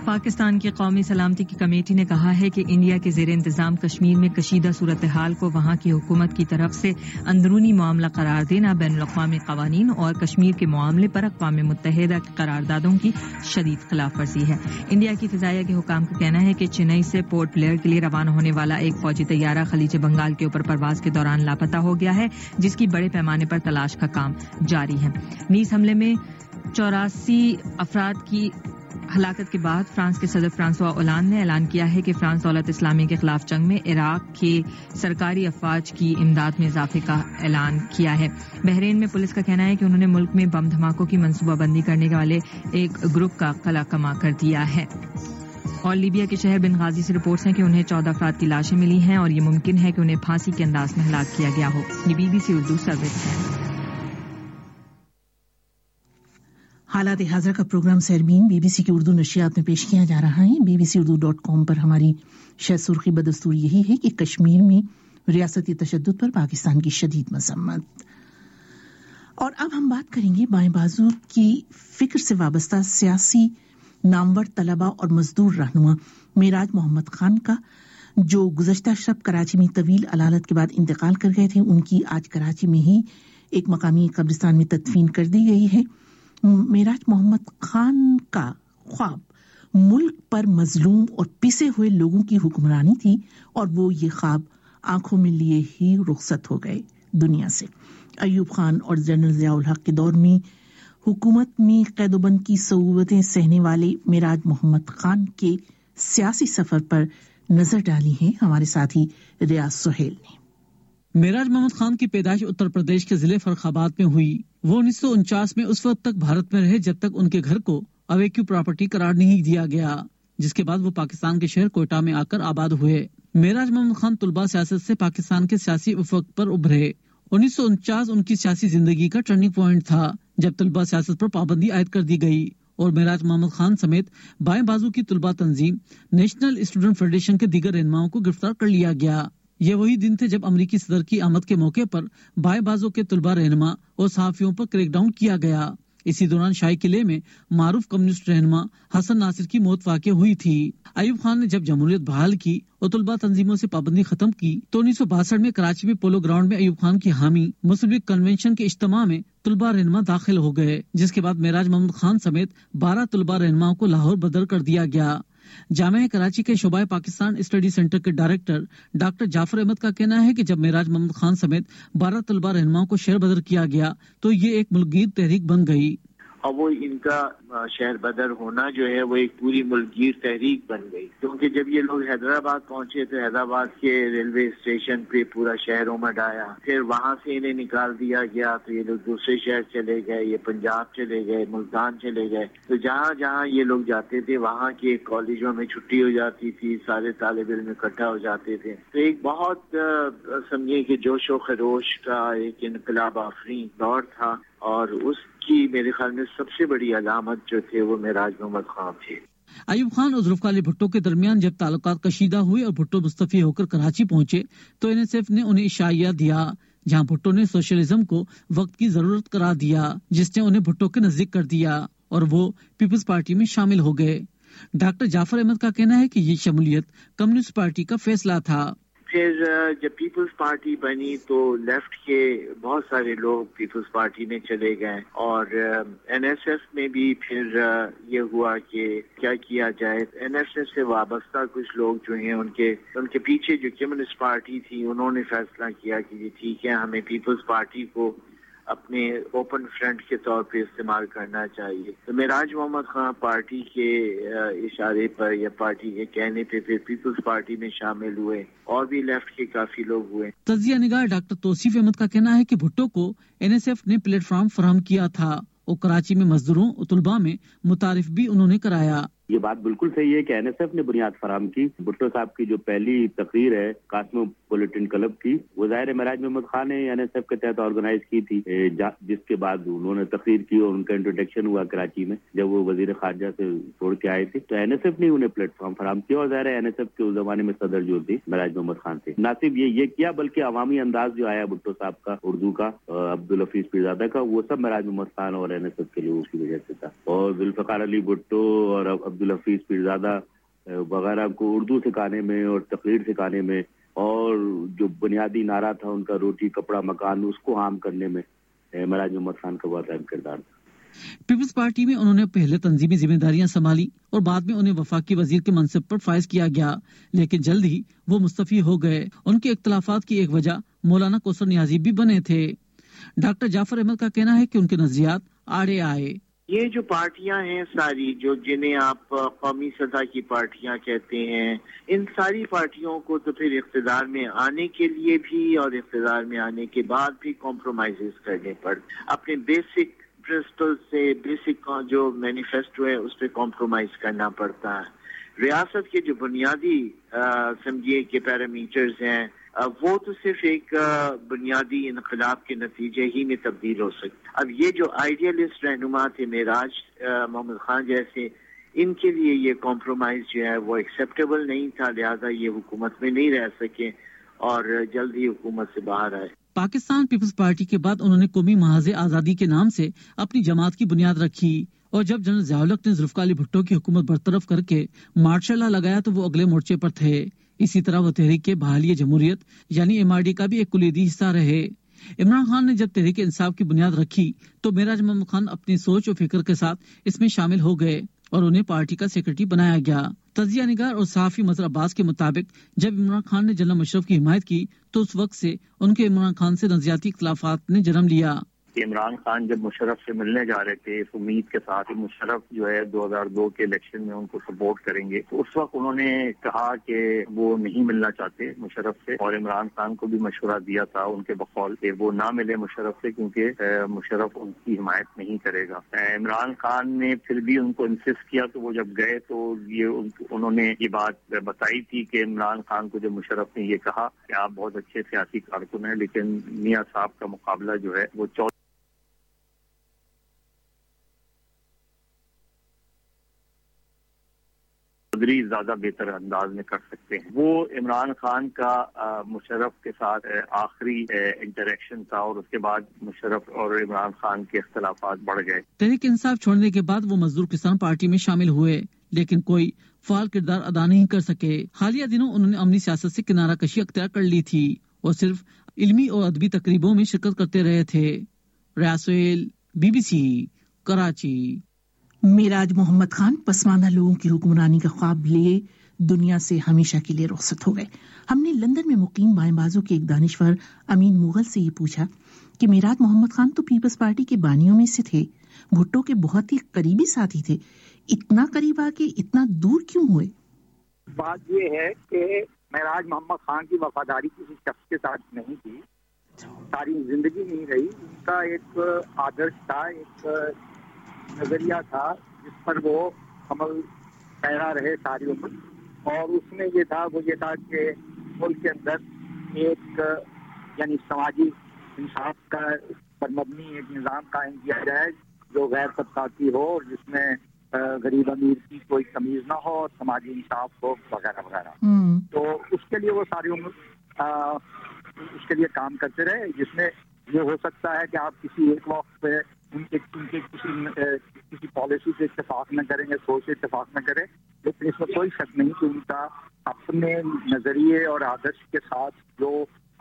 پاکستان کی قومی سلامتی کی کمیٹی نے کہا ہے کہ انڈیا کے زیر انتظام کشمیر میں کشیدہ صورتحال کو وہاں کی حکومت کی طرف سے اندرونی معاملہ قرار دینا بین الاقوامی قوانین اور کشمیر کے معاملے پر اقوام متحدہ کی قراردادوں کی شدید خلاف ورزی ہے۔ انڈیا کی فضائیہ کے حکام کا کہنا ہے کہ چنئی سے پورٹ بلیئر کے لیے روانہ ہونے والا ایک فوجی طیارہ خلیج بنگال کے اوپر پرواز کے دوران لاپتہ ہو گیا ہے، جس کی بڑے پیمانے پر تلاش کا کام جاری ہے۔ نیز حملے میں چوراسی افراد کی ہلاکت کے بعد فرانس کے صدر فرانسوا اولانڈ نے اعلان کیا ہے کہ فرانس دولت اسلامی کے خلاف جنگ میں عراق کے سرکاری افواج کی امداد میں اضافے کا اعلان کیا ہے۔ بحرین میں پولیس کا کہنا ہے کہ انہوں نے ملک میں بم دھماکوں کی منصوبہ بندی کرنے والے ایک گروپ کا قلع کما کر دیا ہے۔ اور لیبیا کے شہر بنغازی سے رپورٹس ہیں کہ انہیں چودہ افراد کی لاشیں ملی ہیں اور یہ ممکن ہے کہ انہیں پھانسی کے انداز میں ہلاک کیا گیا ہو۔ یہ B B C Urdu service ہے۔ حالات حاضرہ کا program Sairbeen B B C کی اردو نشریات میں پیش کیا جا رہا ہے۔ B B C Urdu dot com پر ہماری شہ سرخی بدستور یہی ہے کہ کشمیر میں ریاستی تشدد پر پاکستان کی شدید مذمت۔ اور اب ہم بات کریں گے بائیں بازو کی فکر سے وابستہ سیاسی نامور طلبہ اور مزدور رہنما معراج محمد خان کا، جو گزشتہ شب کراچی میں طویل علالت کے بعد انتقال کر گئے تھے۔ ان کی آج کراچی میں ہی ایک مقامی قبرستان میں تدفین کر دی گئی ہے۔ معراج محمد خان کا خواب ملک پر مظلوم اور پسے ہوئے لوگوں کی حکمرانی تھی، اور وہ یہ خواب آنکھوں میں لیے ہی رخصت ہو گئے دنیا سے۔ ایوب خان اور جنرل ضیاء الحق کے دور میں حکومت میں قید و بند کی صعوبتیں سہنے والے معراج محمد خان کے سیاسی سفر پر نظر ڈالی ہے ہمارے ساتھی ریاض سہیل نے۔ معراج محمد خان کی پیدائش اتر پردیش کے ضلع فرخ آباد میں ہوئی۔ وہ انیس سو انچاس میں اس وقت تک بھارت میں رہے جب تک ان کے گھر کو اویکیو پراپرٹی قرار نہیں دیا گیا، جس کے بعد وہ پاکستان کے شہر کوئٹہ میں آ کر آباد ہوئے۔ معراج محمد خان طلبہ سیاست سے پاکستان کے سیاسی افق پر ابھرے۔ انیس سو انچاس ان کی سیاسی زندگی کا ٹرننگ پوائنٹ تھا، جب طلبہ سیاست پر پابندی عائد کر دی گئی اور معراج محمد خان سمیت بائیں بازو کی طلبہ تنظیم نیشنل اسٹوڈنٹ فیڈریشن کے دیگر رہنماؤں کو گرفتار کر لیا گیا۔ یہ وہی دن تھے جب امریکی صدر کی آمد کے موقع پر بائیں بازو کے طلبہ رہنما اور صحافیوں پر کریک ڈاؤن کیا گیا۔ اسی دوران شاہی قلعے میں معروف کمیونسٹ رہنما حسن ناصر کی موت واقع ہوئی تھی۔ ایوب خان نے جب جمہوریت بحال کی اور طلبہ تنظیموں سے پابندی ختم کی تو انیس سو باسٹھ میں کراچی میں پولو گراؤنڈ میں ایوب خان کی حامی مسلم لیگ کنونشن کے اجتماع میں طلبہ رہنما داخل ہو گئے، جس کے بعد معراج محمد خان سمیت بارہ طلبہ رہنماؤں کو لاہور بدر کر دیا گیا۔ جامعہ کراچی کے شعبہ پاکستان اسٹڈی سینٹر کے ڈائریکٹر ڈاکٹر جعفر احمد کا کہنا ہے کہ جب معراج محمد خان سمیت بارہ طلبہ رہنماؤں کو شہر بدر کیا گیا تو یہ ایک ملک گیر تحریک بن گئی، اور وہ ان کا شہر بدر ہونا جو ہے وہ ایک پوری ملکگیر تحریک بن گئی، کیونکہ جب یہ لوگ حیدرآباد پہنچے تو حیدرآباد کے ریلوے اسٹیشن پہ پورا شہر امڈ آیا، پھر وہاں سے انہیں نکال دیا گیا تو یہ لوگ دوسرے شہر چلے گئے، یہ پنجاب چلے گئے، ملتان چلے گئے، تو جہاں جہاں یہ لوگ جاتے تھے وہاں کے کالجوں میں چھٹی ہو جاتی تھی، سارے طالب علم اکٹھا ہو جاتے تھے، تو ایک بہت سمجھے کہ جوش و خروش کا ایک انقلاب آفرین دور تھا، اور اس کی میرے خیال میں سب سے بڑی علامت جو تھے وہ معراج محمد خان تھے۔ ایوب خان اور ذوالفقار علی بھٹو کے درمیان جب تعلقات کشیدہ ہوئے اور بھٹو مستعفی ہو کر کراچی پہنچے تو این ایس ایف نے انہیں اشعاعیہ دیا، جہاں بھٹو نے سوشلزم کو وقت کی ضرورت قرار دیا، جس نے انہیں بھٹو کے نزدیک کر دیا اور وہ پیپلز پارٹی میں شامل ہو گئے۔ ڈاکٹر جعفر احمد کا کہنا ہے کہ یہ شمولیت کمیونسٹ پارٹی کا فیصلہ تھا۔ پھر جب پیپلز پارٹی بنی تو لیفٹ کے بہت سارے لوگ پیپلز پارٹی میں چلے گئے، اور این ایس ایف میں بھی پھر یہ ہوا کہ کیا کیا جائے۔ این ایس ایف سے وابستہ کچھ لوگ جو ہیں ان کے ان کے پیچھے جو کمیونسٹ پارٹی تھی انہوں نے فیصلہ کیا کہ یہ ٹھیک ہے، ہمیں پیپلز پارٹی کو اپنے اوپن فرنٹ کے طور پہ استعمال کرنا چاہیے۔ تو معراج محمد خان پارٹی کے اشارے پر یا پارٹی کے کہنے پہ پھر پیپلز پارٹی میں شامل ہوئے، اور بھی لیفٹ کے کافی لوگ ہوئے۔ تجزیہ نگار ڈاکٹر توصیف احمد کا کہنا ہے کہ بھٹو کو این ایس ایف نے پلیٹ فارم فراہم کیا تھا اور کراچی میں مزدوروں اور طلباء میں متعارف بھی انہوں نے کرایا۔ یہ بات بالکل صحیح ہے کہ این ایس ایف نے بنیاد فراہم کی۔ بھٹو صاحب کی جو پہلی تقریر ہے قاسم بلیٹن کلب کی. وہ ظاہر معراج محمد خان نے این ایس ایف کے تحت آرگنائز کی تھی, جس کے بعد انہوں نے تقریر کی اور ان کا انٹروڈکشن ہوا کراچی میں جب وہ وزیر خارجہ سے چھوڑ کے آئے تھے. تو این ایس ایف نے انہیں پلیٹ فارم فراہم کیا اور ظاہر این ایس ایف کے اس زمانے میں صدر جو تھے معراج محمد خان تھے. نہ صرف یہ یہ کیا بلکہ عوامی انداز جو آیا بھٹو صاحب کا, اردو کا, عبدالحفیظ پیرزادہ کا, وہ سب معراج محمد خان اور این ایس ایف کے لوگوں کی وجہ سے تھا. اور ذوالفقار علی بھٹو اور عبدالحفیظ پیرزادہ وغیرہ کو اردو سکھانے میں اور تقریر سکھانے میں اور جو بنیادی نعرہ تھا ان کا روٹی کپڑا مکان, اس کو عام کرنے میں معراج محمد خان کا بہت اہم کردار تھا. پیپلز پارٹی میں انہوں نے پہلے تنظیمی ذمہ داریاں سنبھالی اور بعد میں انہیں وفاقی وزیر کے منصب پر فائز کیا گیا, لیکن جلد ہی وہ مستعفی ہو گئے. ان کے اختلافات کی ایک وجہ مولانا کوثر نیازی بھی بنے تھے. ڈاکٹر جعفر احمد کا کہنا ہے کہ ان کے نظریات آڑے آئے. یہ جو پارٹیاں ہیں ساری, جو جنہیں آپ قومی سطح کی پارٹیاں کہتے ہیں, ان ساری پارٹیوں کو تو پھر اقتدار میں آنے کے لیے بھی اور اقتدار میں آنے کے بعد بھی کمپرومائزز کرنے پڑتے. اپنے بیسک پرنسپل سے, بیسک جو مینیفیسٹو ہے اس پہ کمپرومائز کرنا پڑتا ہے. ریاست کے جو بنیادی سمجھیے کہ پیرامیٹرز ہیں وہ تو صرف ایک بنیادی انقلاب کے نتیجے ہی میں تبدیل ہو سکتے. اب یہ جو آئیڈیالسٹ رہنما تھے معراج محمد خان جیسے, ان کے لیے یہ کمپرومائز جو ہے وہ ایکسیپٹیبل نہیں تھا, لہذا یہ حکومت میں نہیں رہ سکے اور جلد ہی حکومت سے باہر آئے. پاکستان پیپلز پارٹی کے بعد انہوں نے قومی محاذ آزادی کے نام سے اپنی جماعت کی بنیاد رکھی, اور جب جنرل ضیاء الحق نے ذوالفقار علی بھٹو کی حکومت برطرف کر کے مارشل لا لگایا تو وہ اگلے مورچے پر تھے. اسی طرح وہ تحریک بحالی جمہوریت یعنی ایم آر ڈی کا بھی ایک کلیدی حصہ رہے. عمران خان نے جب تحریک انصاف کی بنیاد رکھی تو معراج محمد خان اپنی سوچ و فکر کے ساتھ اس میں شامل ہو گئے اور انہیں پارٹی کا سیکرٹری بنایا گیا. تجزیہ نگار اور صحافی مظہر عباس کے مطابق جب عمران خان نے جنرل مشرف کی حمایت کی تو اس وقت سے ان کے عمران خان سے نظریاتی اختلافات نے جنم لیا. عمران خان جب مشرف سے ملنے جا رہے تھے اس امید کے ساتھ مشرف جو ہے دو ہزار دو کے الیکشن میں ان کو سپورٹ کریں گے, تو اس وقت انہوں نے کہا کہ وہ نہیں ملنا چاہتے مشرف سے, اور عمران خان کو بھی مشورہ دیا تھا ان کے بقول کہ وہ نہ ملے مشرف سے کیونکہ مشرف ان کی حمایت نہیں کرے گا. عمران خان نے پھر بھی ان کو انسسٹ کیا, تو وہ جب گئے تو یہ انہوں نے یہ بات بتائی تھی کہ عمران خان کو جب مشرف نے یہ کہا کہ آپ بہت اچھے سیاسی کارکن ہیں لیکن میاں صاحب کا مقابلہ جو ہے وہ چودہ زیادہ بہتر انداز میں کر سکتے ہیں. وہ عمران خان کا مشرف کے ساتھ آخری انٹریکشن تھا اور اس کے بعد مشرف اور عمران خان کے اختلافات بڑھ گئے. تحریک انصاف چھوڑنے کے بعد وہ مزدور کسان پارٹی میں شامل ہوئے لیکن کوئی فعال کردار ادا نہیں کر سکے. حالیہ دنوں انہوں نے عملی سیاست سے کنارہ کشی اختیار کر لی تھی اور صرف علمی اور ادبی تقریبوں میں شرکت کرتے رہے تھے. ریاسویل, B B C, Karachi. Meraj Muhammad Khan پسماندہ لوگوں کی حکمرانی کا خواب لیے دنیا سے ہمیشہ کے لیے رخصت ہو گئے. ہم نے لندن میں مقیم بائیں بازو کے ایک دانشور امین مغل سے یہ پوچھا کہ معراج محمد خان تو پیپلز پارٹی کے بانیوں میں سے تھے, بھٹو کے بہت ہی قریبی ساتھی تھے, اتنا قریب آ کے اتنا دور کیوں ہوئے؟ بات یہ ہے کہ معراج محمد خان کی وفاداری کسی شخص کے ساتھ نہیں تھی, ساری زندگی نہیں رہی. ان کا ایک آدرش تھا, ایک نظریہ تھا جس پر وہ عمل پیرا رہے ساری عمر, اور اس میں یہ تھا وہ یہ تھا کہ ملک کے اندر ایک یعنی سماجی انصاف کا پر مبنی ایک نظام قائم کیا جائے جو غیر طبقاتی ہو اور جس میں غریب امیر کی کوئی تمیز نہ ہو اور سماجی انصاف ہو وغیرہ وغیرہ. تو اس کے لیے وہ ساری عمر اس کے لیے کام کرتے رہے, جس میں یہ ہو سکتا ہے کہ آپ کسی ایک وقت پہ ان کے ان کے کسی کسی پالیسی سے اتفاق نہ کریں گے, سوچ سے اتفاق نہ کریں, لیکن اس میں کوئی شک نہیں کہ ان کا اپنے نظریے اور آدرش کے ساتھ جو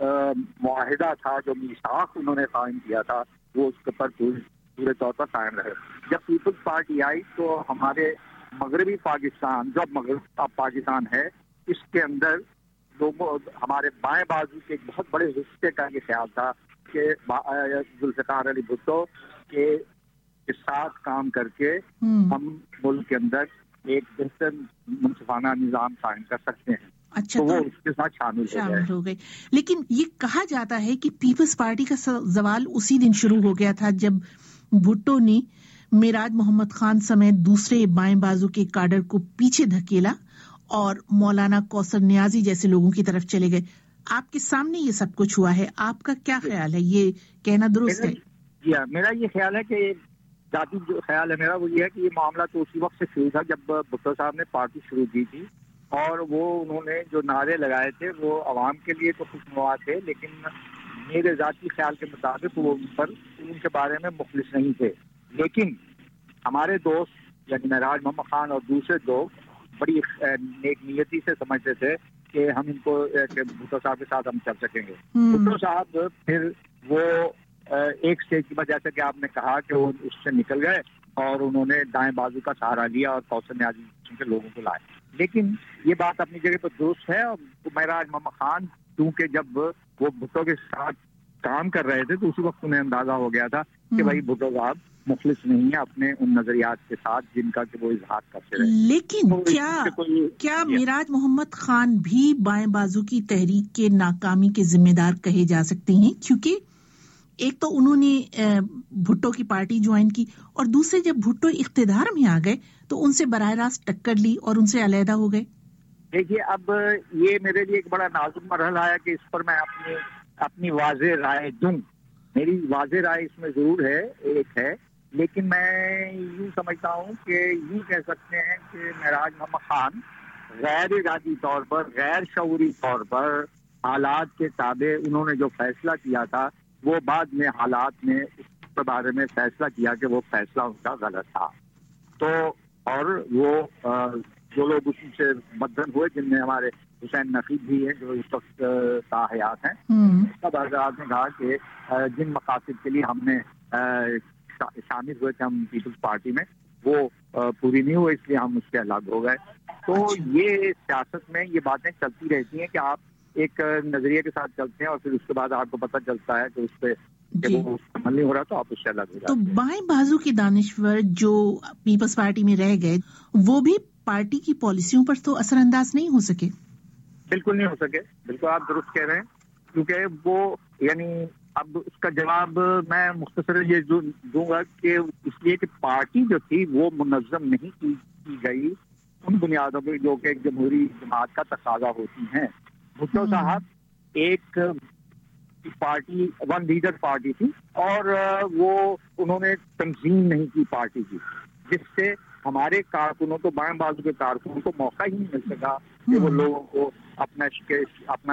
معاہدہ تھا, جو میثاق انہوں نے قائم کیا تھا, وہ اس کے پر پورے طور پر قائم رہے. جب پیپلز پارٹی آئی تو ہمارے مغربی پاکستان, جو مغرب پاکستان ہے, اس کے اندر لوگوں ہمارے بائیں بازو کے ایک بہت بڑے حصے کا یہ خیال تھا کہ ذوالفقار علی بھٹو کے ساتھ کام کر کے ہم ملک کے اندر ایک بہتر منصفانہ نظام قائم کر سکتے ہیں. اچھا, تو وہ اس کے ساتھ شامل شامل ہو گئے. لیکن یہ کہا جاتا ہے کہ پیپلز پارٹی کا زوال اسی دن شروع ہو گیا تھا جب بھٹو نے معراج محمد خان سمیت دوسرے بائیں بازو کے کاڈر کو پیچھے دھکیلا اور مولانا کوثر نیازی جیسے لوگوں کی طرف چلے گئے. آپ کے سامنے یہ سب کچھ ہوا ہے، آپ کا کیا خیال ہے؟ یہ کہنا درست ہے؟ جی ہاں، میرا یہ خیال ہے کہ ذاتی جو خیال ہے میرا وہ یہ ہے کہ یہ معاملہ تو اسی وقت سے شروع تھا جب بھٹو صاحب نے پارٹی شروع کی تھی، اور وہ انہوں نے جو نعرے لگائے تھے وہ عوام کے لیے تو خوشنما تھے، لیکن میرے ذاتی خیال کے مطابق وہ ان پر ان کے بارے میں مخلص نہیں تھے. لیکن ہمارے دوست یعنی معراج محمد خان اور دوسرے لوگ بڑی نیک نیتی سے سمجھتے تھے کہ ہم ان کو بھٹو صاحب کے ساتھ ہم چل سکیں گے. بھٹو صاحب پھر وہ ایک اسٹیج کی وجہ سے کہ آپ نے کہا کہ وہ اس سے نکل گئے اور انہوں نے دائیں بازو کا سہارا لیا اور کوثر نیازی کے لوگوں کو لائے. لیکن یہ بات اپنی جگہ پر درست ہے. اور معراج محمد خان کیونکہ جب وہ بھٹو کے ساتھ کام کر رہے تھے تو اسی وقت انہیں اندازہ ہو گیا تھا کہ بھائی بھٹو صاحب مخلص نہیں ہے اپنے ان نظریات کے ساتھ جن کا کہ وہ اظہار کرتے رہے. لیکن کیا کیا معراج محمد خان بھی بائیں بازو کی تحریک کے ناکامی کے ذمہ دار کہے جا سکتے ہیں؟ کیونکہ ایک تو انہوں نے بھٹو کی پارٹی جوائن کی اور دوسرے جب بھٹو اقتدار میں آ گئے تو ان سے براہ راست ٹکر لی اور ان سے علیحدہ ہو گئے. دیکھیے اب یہ میرے لیے ایک بڑا نازک مرحلہ ہے کہ اس پر میں اپنی اپنی واضح رائے دوں. میری واضح رائے اس میں ضرور ہے، ایک ہے، لیکن میں یوں سمجھتا ہوں کہ یوں کہہ سکتے ہیں کہ معراج محمد خان غیر ارادی طور پر، غیر شعوری طور پر حالات کے تابع انہوں نے جو فیصلہ کیا تھا وہ بعد میں حالات نے اس کے بارے میں فیصلہ کیا کہ وہ فیصلہ ان کا غلط تھا. تو اور وہ جو لوگ اس سے مدن ہوئے جن میں ہمارے حسین نقیب بھی ہیں جو اس وقت حیات ہیں، سب حضرات نے کہا کہ جن مقاصد کے لیے ہم نے شامل ہوئے تھے ہم پیپلز پارٹی میں وہ پوری نہیں ہوئے، اس لیے ہم اس سے الگ ہو گئے. تو یہ سیاست میں یہ باتیں چلتی رہتی ہیں کہ آپ ایک نظریے کے ساتھ چلتے ہیں اور پھر اس کے بعد آپ کو پتہ چلتا ہے کہ اس پہ وہ عمل نہیں ہو رہا تو آپ اس سے الگ ہو جاتے ہیں. تو بائیں بازو کے دانشور جو پیپلز پارٹی میں رہ گئے وہ بھی پارٹی کی پالیسیوں پر تو اثر انداز نہیں ہو سکے؟ بالکل نہیں ہو سکے، بالکل آپ درست کہہ رہے ہیں، کیونکہ وہ یعنی اب اس کا جواب میں مختصر یہ دوں گا کہ اس لیے کہ پارٹی جو تھی وہ منظم نہیں کی گئی ان بنیادوں پہ جو کہ ایک جمہوری جماعت کا تقاضا ہوتی ہیں. بھٹو صاحب ایک پارٹی ون لیڈر پارٹی تھی اور وہ انہوں نے تنظیم نہیں کی پارٹی کی، جس سے ہمارے کارکنوں کو بائیں بازو کے کارکنوں کو موقع ہی نہیں مل سکا کہ وہ لوگوں کو اپنا اپنا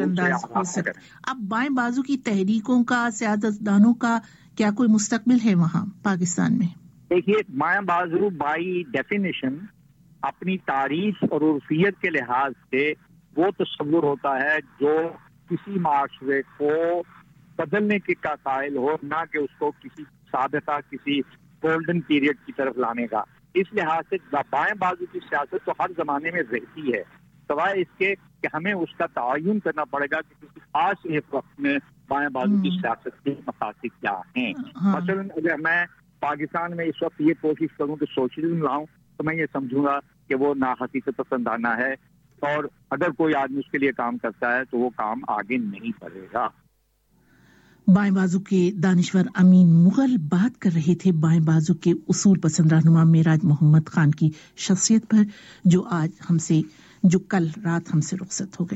اب بائیں بازو کی تحریکوں کا، سیاستدانوں کا کیا کوئی مستقبل ہے وہاں پاکستان میں؟ دیکھیے بائیں بازو بائی ڈیفینیشن اپنی تاریخ اور عرفیت کے لحاظ سے وہ تصور ہوتا ہے جو کسی معاشرے کو بدلنے کے کا قائل ہو، نہ کہ اس کو کسی سابقہ کسی گولڈن پیریڈ کی طرف لانے کا. اس لحاظ سے بائیں بازو کی سیاست تو ہر زمانے میں رہتی ہے، سوائے اس کے کہ ہمیں اس کا تعین کرنا پڑے گا کہ کسی خاص ایک وقت میں بائیں بازو کی سیاست کے مقاصد کیا ہیں. مثلاً اگر میں پاکستان میں اس وقت یہ کوشش کروں کہ سوشلزم لاؤں تو میں یہ سمجھوں گا کہ وہ ناحقیقت پسندانہ ہے، اور اگر کوئی آدمی اس کے لیے کام کرتا ہے تو وہ کام آگے نہیں بڑھے گا. بائیں بازو کے دانشور امین مغل بات کر رہے تھے بائیں بازو کے اصول پسند رہنما معراج محمد خان کی شخصیت پر، جو آج ہم سے جو کل رات ہم سے رخصت ہو گئے.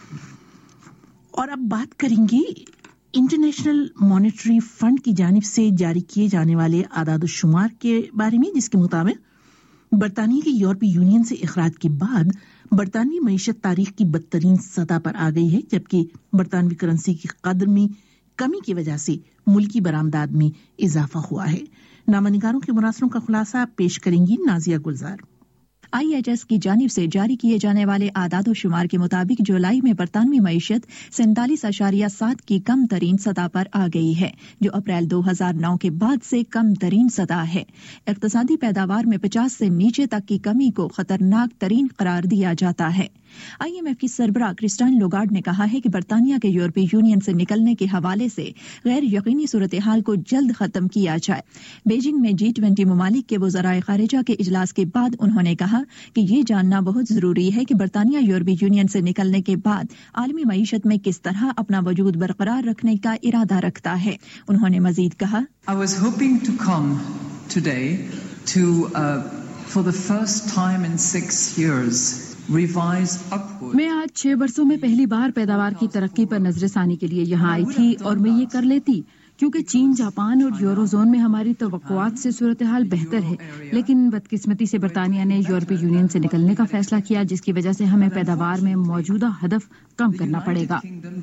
اور اب بات کریں گے انٹرنیشنل مانیٹری فنڈ کی جانب سے جاری کیے جانے والے اعداد و شمار کے بارے میں، جس کے مطابق برطانیہ کے یورپی یونین سے اخراج کے بعد برطانوی معیشت تاریخ کی بدترین سطح پر آ گئی ہے، جبکہ برطانوی کرنسی کی قدر میں کمی کی وجہ سے ملکی برآمدات میں اضافہ ہوا ہے. نامہ نگاروں کے مراسلوں کا خلاصہ پیش کریں گی Nazia Gulzar. I H S کی جانب سے جاری کیے جانے والے اعداد و شمار کے مطابق جولائی میں برطانوی معیشت سینتالیس اشاریہ سات کی کم ترین سطح پر آ گئی ہے، جو اپریل دو ہزار نو کے بعد سے کم ترین سطح ہے. اقتصادی پیداوار میں پچاس سے نیچے تک کی کمی کو خطرناک ترین قرار دیا جاتا ہے. آئی ایم ایف کی سربراہ کرسٹائن لوگارڈ نے کہا ہے کہ برطانیہ کے یورپی یونین سے نکلنے کے حوالے سے غیر یقینی صورتحال کو جلد ختم کیا جائے. بیجنگ میں جی ٹوینٹی ممالک کے وزرائے خارجہ کے اجلاس کے بعد انہوں نے کہا کہ یہ جاننا بہت ضروری ہے کہ برطانیہ یورپی یونین سے نکلنے کے بعد عالمی معیشت میں کس طرح اپنا وجود برقرار رکھنے کا ارادہ رکھتا ہے. انہوں نے مزید کہا I was hoping to come today to uh, for the first time in six years revise upward. मैं आज छह वर्षों में पहली बार पैदावार की तरक्की पर नजर षानी के लिए यहाँ आई थी और मैं ये कर लेती क्योंकि चीन, जापान और यूरोजोन में हमारी तवक्कुआत से सूरत हाल बेहतर है, लेकिन बदकिस्मती से बरतानिया ने यूरोपीय यूनियन से निकलने का फैसला किया, जिसकी वजह से हमें पैदावार में मौजूदा हदफ कम करना पड़ेगा।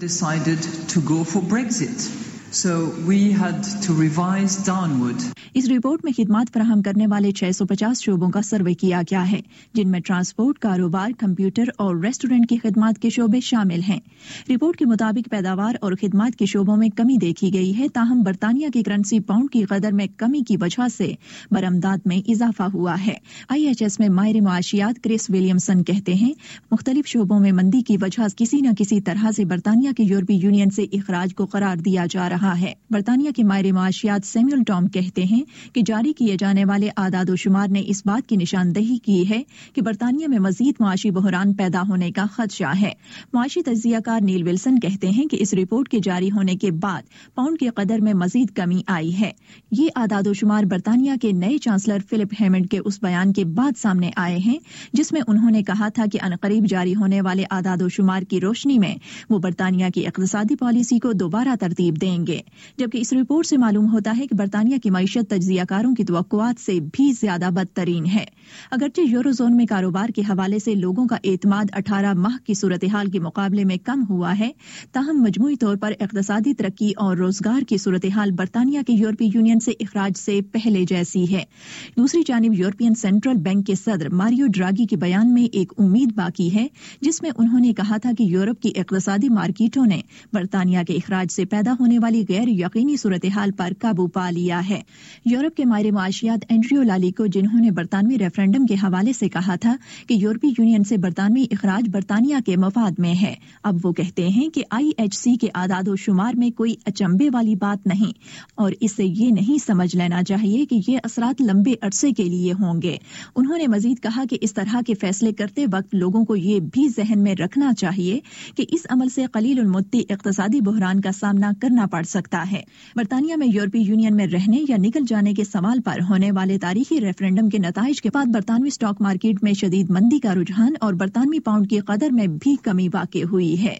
So we had to revise downward. इस रिपोर्ट में खिदमात फराहम करने वाले छह सौ पचास शोबों का सर्वे किया गया है, जिनमें ट्रांसपोर्ट, कारोबार, कंप्यूटर और रेस्टोरेंट की खिदमात के शोबे शामिल हैं। रिपोर्ट के मुताबिक पैदावार और खिदमात के शोबों में कमी देखी गई है, ताहम बरतानिया की करेंसी पाउंड की कदर में कमी की वजह से बरामदात में इजाफा हुआ है। आई एच एस में माहिर मुआशियात क्रिस विलियमसन कहते हैं, मुख्तलिफ शोबों में मंदी की वजह किसी न किसी तरह से बरतानिया के यूरोपीय यूनियन से इखराज को करार दिया जा रहा है। बरतानिया के माहिर मुआशियात सैमुअल टॉम कहते हैं कि जारी किए जाने वाले आदाद शुमार ने इस बात की निशानदही की है कि बरतानिया में मजीद मुआशी बहरान पैदा होने का खदशा है। मुआशी तज्जियाकार नील विल्सन कहते हैं कि इस रिपोर्ट के जारी होने के बाद पाउंड की कदर में मजीद कमी आई है। ये आदाद शुमार बरतानिया के नए चांसलर फिलिप हेमंड के उस बयान के बाद सामने आए हैं, जिसमें उन्होंने कहा था कि अनकरीब जारी होने वाले आदाद शुमार की रोशनी में वो बरतानिया की इक़्तिसादी पॉलिसी को दोबारा तरतीब देंगे। जबकि इस रिपोर्ट से मालूम होता है कि बरतानिया की मईशत तज्जियाकारों की तवक्कुआत से भी ज्यादा बदतरीन है। अगरचे यूरोजोन में कारोबार के हवाले से लोगों का एतमाद अठारह माह की सूरत हाल के मुकाबले में कम हुआ है, ताहम मजमूई तौर पर इक़्तिसादी तरक्की और रोजगार की सूरत हाल बरतानिया के यूरोपीय यूनियन से इखराज से पहले जैसी है। दूसरी जानिब यूरोपियन सेंट्रल बैंक के सदर मारियो ड्रागी के बयान में एक उम्मीद बाकी है, जिसमें उन्होंने कहा था कि यूरोप की इक़्तिसादी मार्केटों ने बरतानिया के इखराज से पैदा होने वाली गैर यकीनी सूरत हाल पर काबू पा लिया है। यूरोप के माहिर मुआशियात एंड्रियो लालिको, जिन्होंने बरतानवी रेफरेंडम के हवाले से कहा था कि यूरोपीय यूनियन से बरतानवी इखराज बरतानिया के मफाद में है, अब वो कहते हैं कि आई एच सी के आदाद शुमार में कोई अचंभे वाली बात नहीं और इससे ये नहीं समझ लेना चाहिए कि ये असरात लंबे अरसे के लिए होंगे। उन्होंने मजीद कहा कि इस तरह के फैसले करते वक्त लोगों को ये भी जहन में रखना चाहिए कि इस अमल से कलील मुद्दी इक़्तिसादी बहरान का सामना करना पड़ सकता है। बरतानिया में यूरोपीय यूनियन में रहने या निकल जाने के सवाल पर होने वाले तारीखी रेफरेंडम के नताइज के बाद बरतानवी स्टॉक मार्केट में शदीद मंदी का रुझान और बरतानवी पाउंड की कदर में भी कमी वाक़ई हुई है।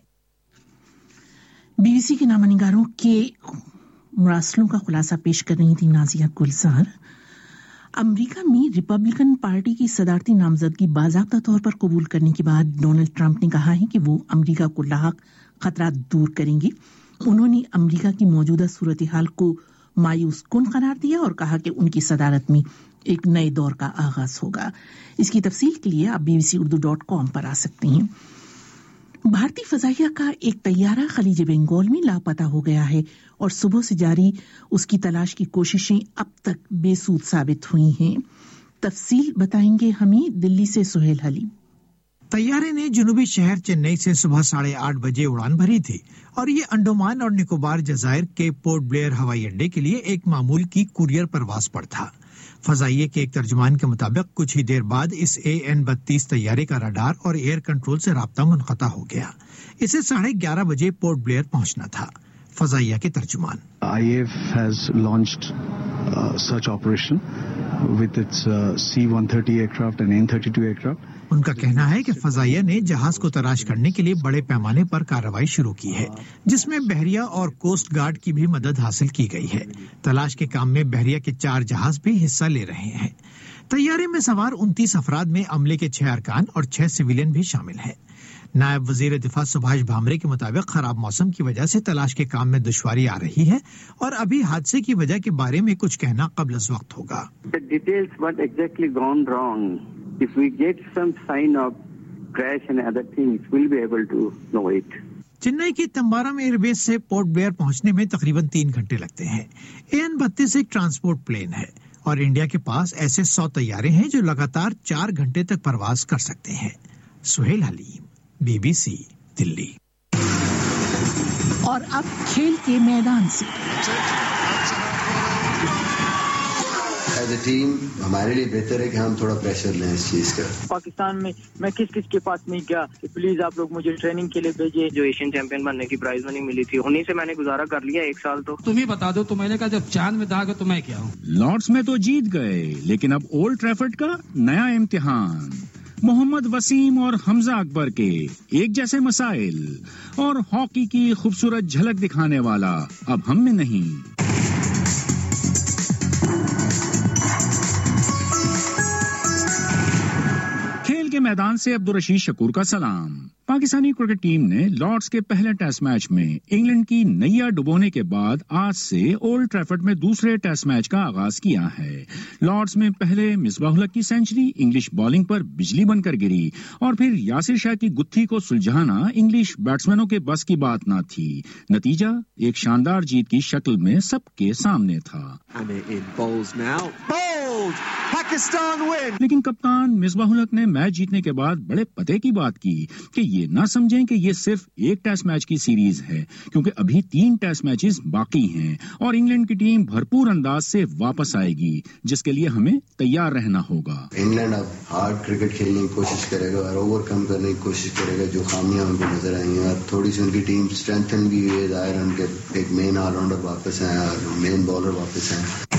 बीबीसी के नामनिगारों के मुरासलों का खुलासा पेश कर रही थी नाजिया गुलजार। अमेरिका में रिपब्लिकन पार्टी की सदारती नामजदगी बाज़ाब्ता तौर पर कबूल करने के बाद डोनाल्ड ट्रंप ने कहा है कि वो अमेरिका को लाहक खतरा दूर करेंगे। उन्होंने अमेरिका की मौजूदा सूरत हाल को मायूस कुन करार दिया और कहा कि उनकी सदारत में एक नए दौर का आगाज होगा। इसकी तफसील के लिए आप बीबीसी उर्दू डॉट कॉम पर आ सकते हैं। भारतीय फजाइया का एक तैयारा खलीज बंगाल में लापता हो गया है और सुबह से जारी उसकी तलाश की कोशिशें अब तक बेसूद साबित हुई हैं। तफसील बताएंगे हमें दिल्ली से सुहेल हलीम। तैयारे ने जुनूबी शहर चेन्नई से सुबह साढ़े आठ बजे उड़ान भरी थी और ये अंडमान और निकोबार जजायर के पोर्ट ब्लेयर हवाई अड्डे के लिए एक मामूल की कुरियर परवाज पर था। फजाइये के एक तर्जुमान के मुताबिक कुछ ही देर बाद इस ए एन बत्तीस तैयारे का रडार और एयर कंट्रोल से राब्ता मुनक़ता हो गया। इसे साढ़े ग्यारह बजे पोर्ट ब्लेयर पहुंचना था। फजाइया के तर्जुमान I A F has launched search operation with its C one thirty aircraft and N thirty two aircraft. उनका कहना है कि फजाइया ने जहाज को तलाश करने के लिए बड़े पैमाने पर कार्रवाई शुरू की है, जिसमें बहरिया और कोस्ट गार्ड की भी मदद हासिल की गई है। तलाश के काम में बहरिया के चार जहाज भी हिस्सा ले रहे हैं। तैयारे में सवार उनतीस अफराद में अमले के छह अरकान और छह सिविलियन भी शामिल हैं। नायब वजीर दिफा सुभाष भामरे के मुताबिक खराब मौसम की वजह से तलाश के काम में दुश्वारी आ रही है और अभी हादसे की वजह के बारे में कुछ कहना कब्ल अज़ वक्त होगा। The details what exactly gone wrong. If we get some sign of crash and other things, we'll be able to know it. Chennai की तंबाराम एयरबेस से पोर्ट ब्लेयर पहुंचने में तकरीबन तीन घंटे लगते हैं। ए एन बत्तीस एक ट्रांसपोर्ट प्लेन है और इंडिया के पास ऐसे सौ तैयारे हैं जो लगातार चार घंटे तक परवाज कर सकते हैं। सुहेल हलीम, बीबीसी दिल्ली। और अब खेल के मैदान से एज ए टीम हमारे लिए बेहतर है कि हम थोड़ा प्रेशर लें इस चीज का। पाकिस्तान में मैं किस किस के पास नहीं गया कि प्लीज आप लोग मुझे ट्रेनिंग के लिए भेजिए। जो एशियन चैंपियन बनने की प्राइज मनी मिली थी उन्हीं से मैंने गुजारा कर लिया एक साल। तो तुम ही बता दो, तो मैंने कहा जब चांद में दाग है तो मैं क्या हूँ। लॉर्ड्स में तो जीत गए, लेकिन अब ओल्ड ट्रैफर्ड का नया इम्तिहान। محمد وسیم اور حمزہ اکبر کے ایک جیسے مسائل اور ہاکی کی خوبصورت جھلک دکھانے والا اب ہم میں نہیں۔ کھیل کے میدان سے عبدالرشید شکور کا سلام۔ پاکستانی کرکٹ ٹیم نے لارڈز کے پہلے ٹیسٹ میچ میں انگلینڈ کی نیا ڈبونے کے بعد آج سے اولڈ ٹریفرڈ میں دوسرے ٹیسٹ میچ کا آغاز کیا ہے۔ لارڈز میں پہلے مصباح الحق کی سینچری انگلش بالنگ پر بجلی بن کر گری اور پھر یاسر شاہ کی گتھی کو سلجھانا انگلش بیٹسمینوں کے بس کی بات نہ تھی۔ نتیجہ ایک شاندار جیت کی شکل میں سب کے سامنے تھا۔ لیکن کپتان مصباح الحق نے میچ جیتنے کے بعد بڑے پتے کی بات کی کہ یہ نہ سمجھیں کہ یہ صرف ایک ٹیسٹ میچ کی سیریز ہے، کیونکہ ابھی تین ٹیسٹ میچز باقی ہیں اور انگلینڈ کی ٹیم بھرپور انداز سے واپس آئے گی، جس کے لیے ہمیں تیار رہنا ہوگا۔ انگلینڈ اب ہارڈ کرکٹ کھیلنے کی کوشش کرے گا اور اوور کم کرنے کی کوشش کرے گا جو خامیاں ان کو نظر آئی ہیں، اور تھوڑی سی ان کی ٹیم اسٹرینتھن بھی ہوئی ہے، ظاہر ان کے ایک مین آل راؤنڈر واپس ہیں اور مین بالر واپس ہیں۔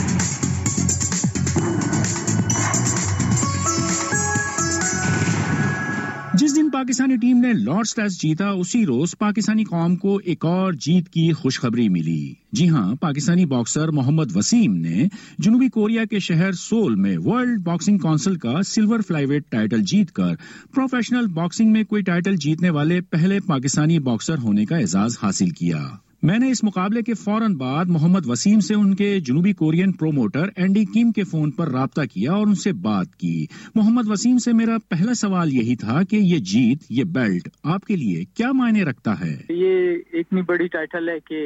جس دن پاکستانی ٹیم نے لارڈز ٹیسٹ جیتا اسی روز پاکستانی قوم کو ایک اور جیت کی خوشخبری ملی۔ جی ہاں، پاکستانی باکسر محمد وسیم نے جنوبی کوریا کے شہر سول میں ورلڈ باکسنگ کونسل کا سلور فلائی ویٹ ٹائٹل جیت کر پروفیشنل باکسنگ میں کوئی ٹائٹل جیتنے والے پہلے پاکستانی باکسر ہونے کا اعزاز حاصل کیا۔ میں نے اس مقابلے کے فوراً بعد محمد وسیم سے ان کے جنوبی کورین پروموٹر اینڈی کم کے فون پر رابطہ کیا اور ان سے بات کی۔ محمد وسیم سے میرا پہلا سوال یہی تھا کہ یہ جیت، یہ بیلٹ آپ کے لیے کیا معنی رکھتا ہے؟ یہ اتنی بڑی ٹائٹل ہے کہ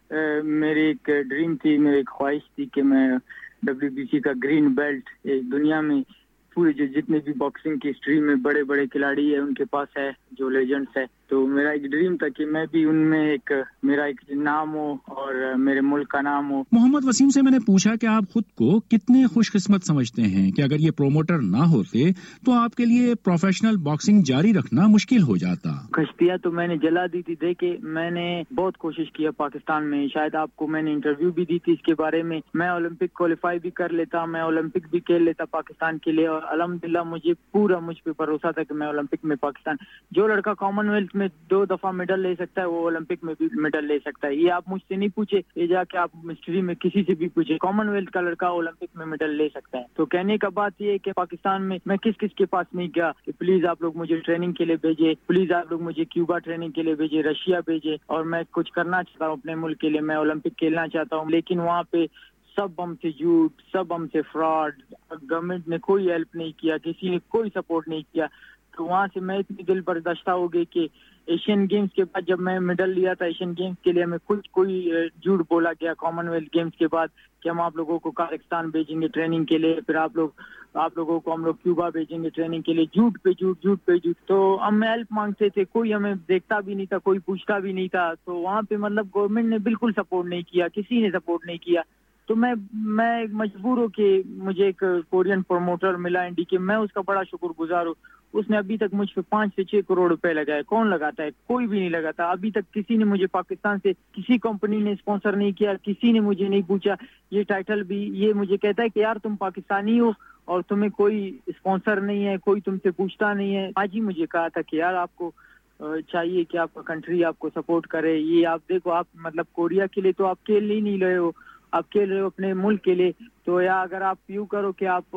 میری ایک ڈریم تھی، میری ایک خواہش تھی کہ میں ڈبلیو بی سی کا گرین بیلٹ دنیا میں پورے جو جتنے بھی باکسنگ کی ہسٹری میں بڑے بڑے کھلاڑی ہیں ان کے پاس ہے، جو لیجنڈس ہے، تو میرا ایک ڈریم تھا کہ میں بھی ان میں ایک میرا ایک نام ہو اور میرے ملک کا نام ہو۔ محمد وسیم سے میں نے پوچھا کہ آپ خود کو کتنے خوش قسمت سمجھتے ہیں کہ اگر یہ پروموٹر نہ ہوتے تو آپ کے لیے پروفیشنل باکسنگ جاری رکھنا مشکل ہو جاتا۔ کشتیاں تو میں نے جلا دی تھی، دیکھے میں نے بہت کوشش کیا پاکستان میں، شاید آپ کو میں نے انٹرویو بھی دی تھی اس کے بارے میں، میں اولمپک کوالیفائی بھی کر لیتا، میں اولمپک بھی کھیل لیتا پاکستان کے لیے، اور الحمدللہ مجھے پورا مجھ پہ بھروسہ تھا کہ میں اولمپک میں پاکستان، جو لڑکا کامن ویلتھ میں دو دفعہ میڈل لے سکتا ہے وہ اولمپک میں بھی میڈل لے سکتا ہے۔ یہ آپ مجھ سے نہیں پوچھے، یہ جا کے آپ مسٹری میں کسی سے بھی پوچھے، کامن ویلتھ کا لڑکا اولمپک میں میڈل لے سکتا ہے۔ تو کہنے کا بات یہ ہے کہ پاکستان میں میں کس کس کے پاس نہیں گیا کہ پلیز آپ لوگ مجھے ٹریننگ کے لیے بھیجے، پلیز آپ لوگ مجھے کیوبا ٹریننگ کے لیے بھیجے، رشیا بھیجے، اور میں کچھ کرنا چاہتا ہوں اپنے ملک کے لیے، میں اولمپک کھیلنا چاہتا ہوں، لیکن وہاں پہ سب ہم سے جھوٹ، سب ہم سے فراڈ، گورنمنٹ نے کوئی ہیلپ نہیں کیا، کسی نے کوئی سپورٹ نہیں کیا۔ تو وہاں سے میں اتنی دل برداشتہ ہو گئی کہ ایشین گیمز کے بعد جب میں میڈل لیا تھا ایشین گیمز کے لیے، میں کچھ کوئی جھوٹ بولا گیا کامن ویلتھ گیمز کے بعد کہ ہم آپ لوگوں کو کازاخستان بھیجیں گے ٹریننگ کے لیے، پھر آپ لوگ آپ لوگوں کو ہم لوگ کیوبا بھیجیں گے ٹریننگ کے لیے، جھوٹ پہ جھوٹ، جھوٹ پہ جھوٹ۔ تو ہم ہیلپ مانگتے تھے، کوئی ہمیں دیکھتا بھی نہیں تھا، کوئی پوچھتا بھی نہیں تھا۔ تو وہاں پہ مطلب گورنمنٹ نے بالکل سپورٹ نہیں کیا، کسی نے سپورٹ نہیں کیا۔ تو میں میں مجبور ہوں کہ مجھے ایک کورین پروموٹر ملا انڈی کے، میں اس کا بڑا شکر گزار ہوں۔ اس نے ابھی تک مجھ پہ پانچ سے چھ کروڑ روپے لگائے۔ کون لگاتا ہے؟ کوئی بھی نہیں لگاتا۔ ابھی تک کسی نے مجھے پاکستان سے کسی کمپنی نے اسپانسر نہیں کیا، کسی نے مجھے نہیں پوچھا یہ ٹائٹل بھی۔ یہ مجھے کہتا ہے کہ یار تم پاکستانی ہو اور تمہیں کوئی اسپانسر نہیں ہے، کوئی تم سے پوچھتا نہیں ہے۔ آج ہی مجھے کہا تھا کہ یار آپ کو چاہیے کہ آپ کا کنٹری آپ کو سپورٹ کرے۔ یہ آپ دیکھو، آپ مطلب کوریا کے لیے تو آپ کھیل ہی نہیں رہے ہو، آپ کھیل رہے ہو اپنے ملک کے لیے۔ تو یا اگر آپ یوں کرو کہ آپ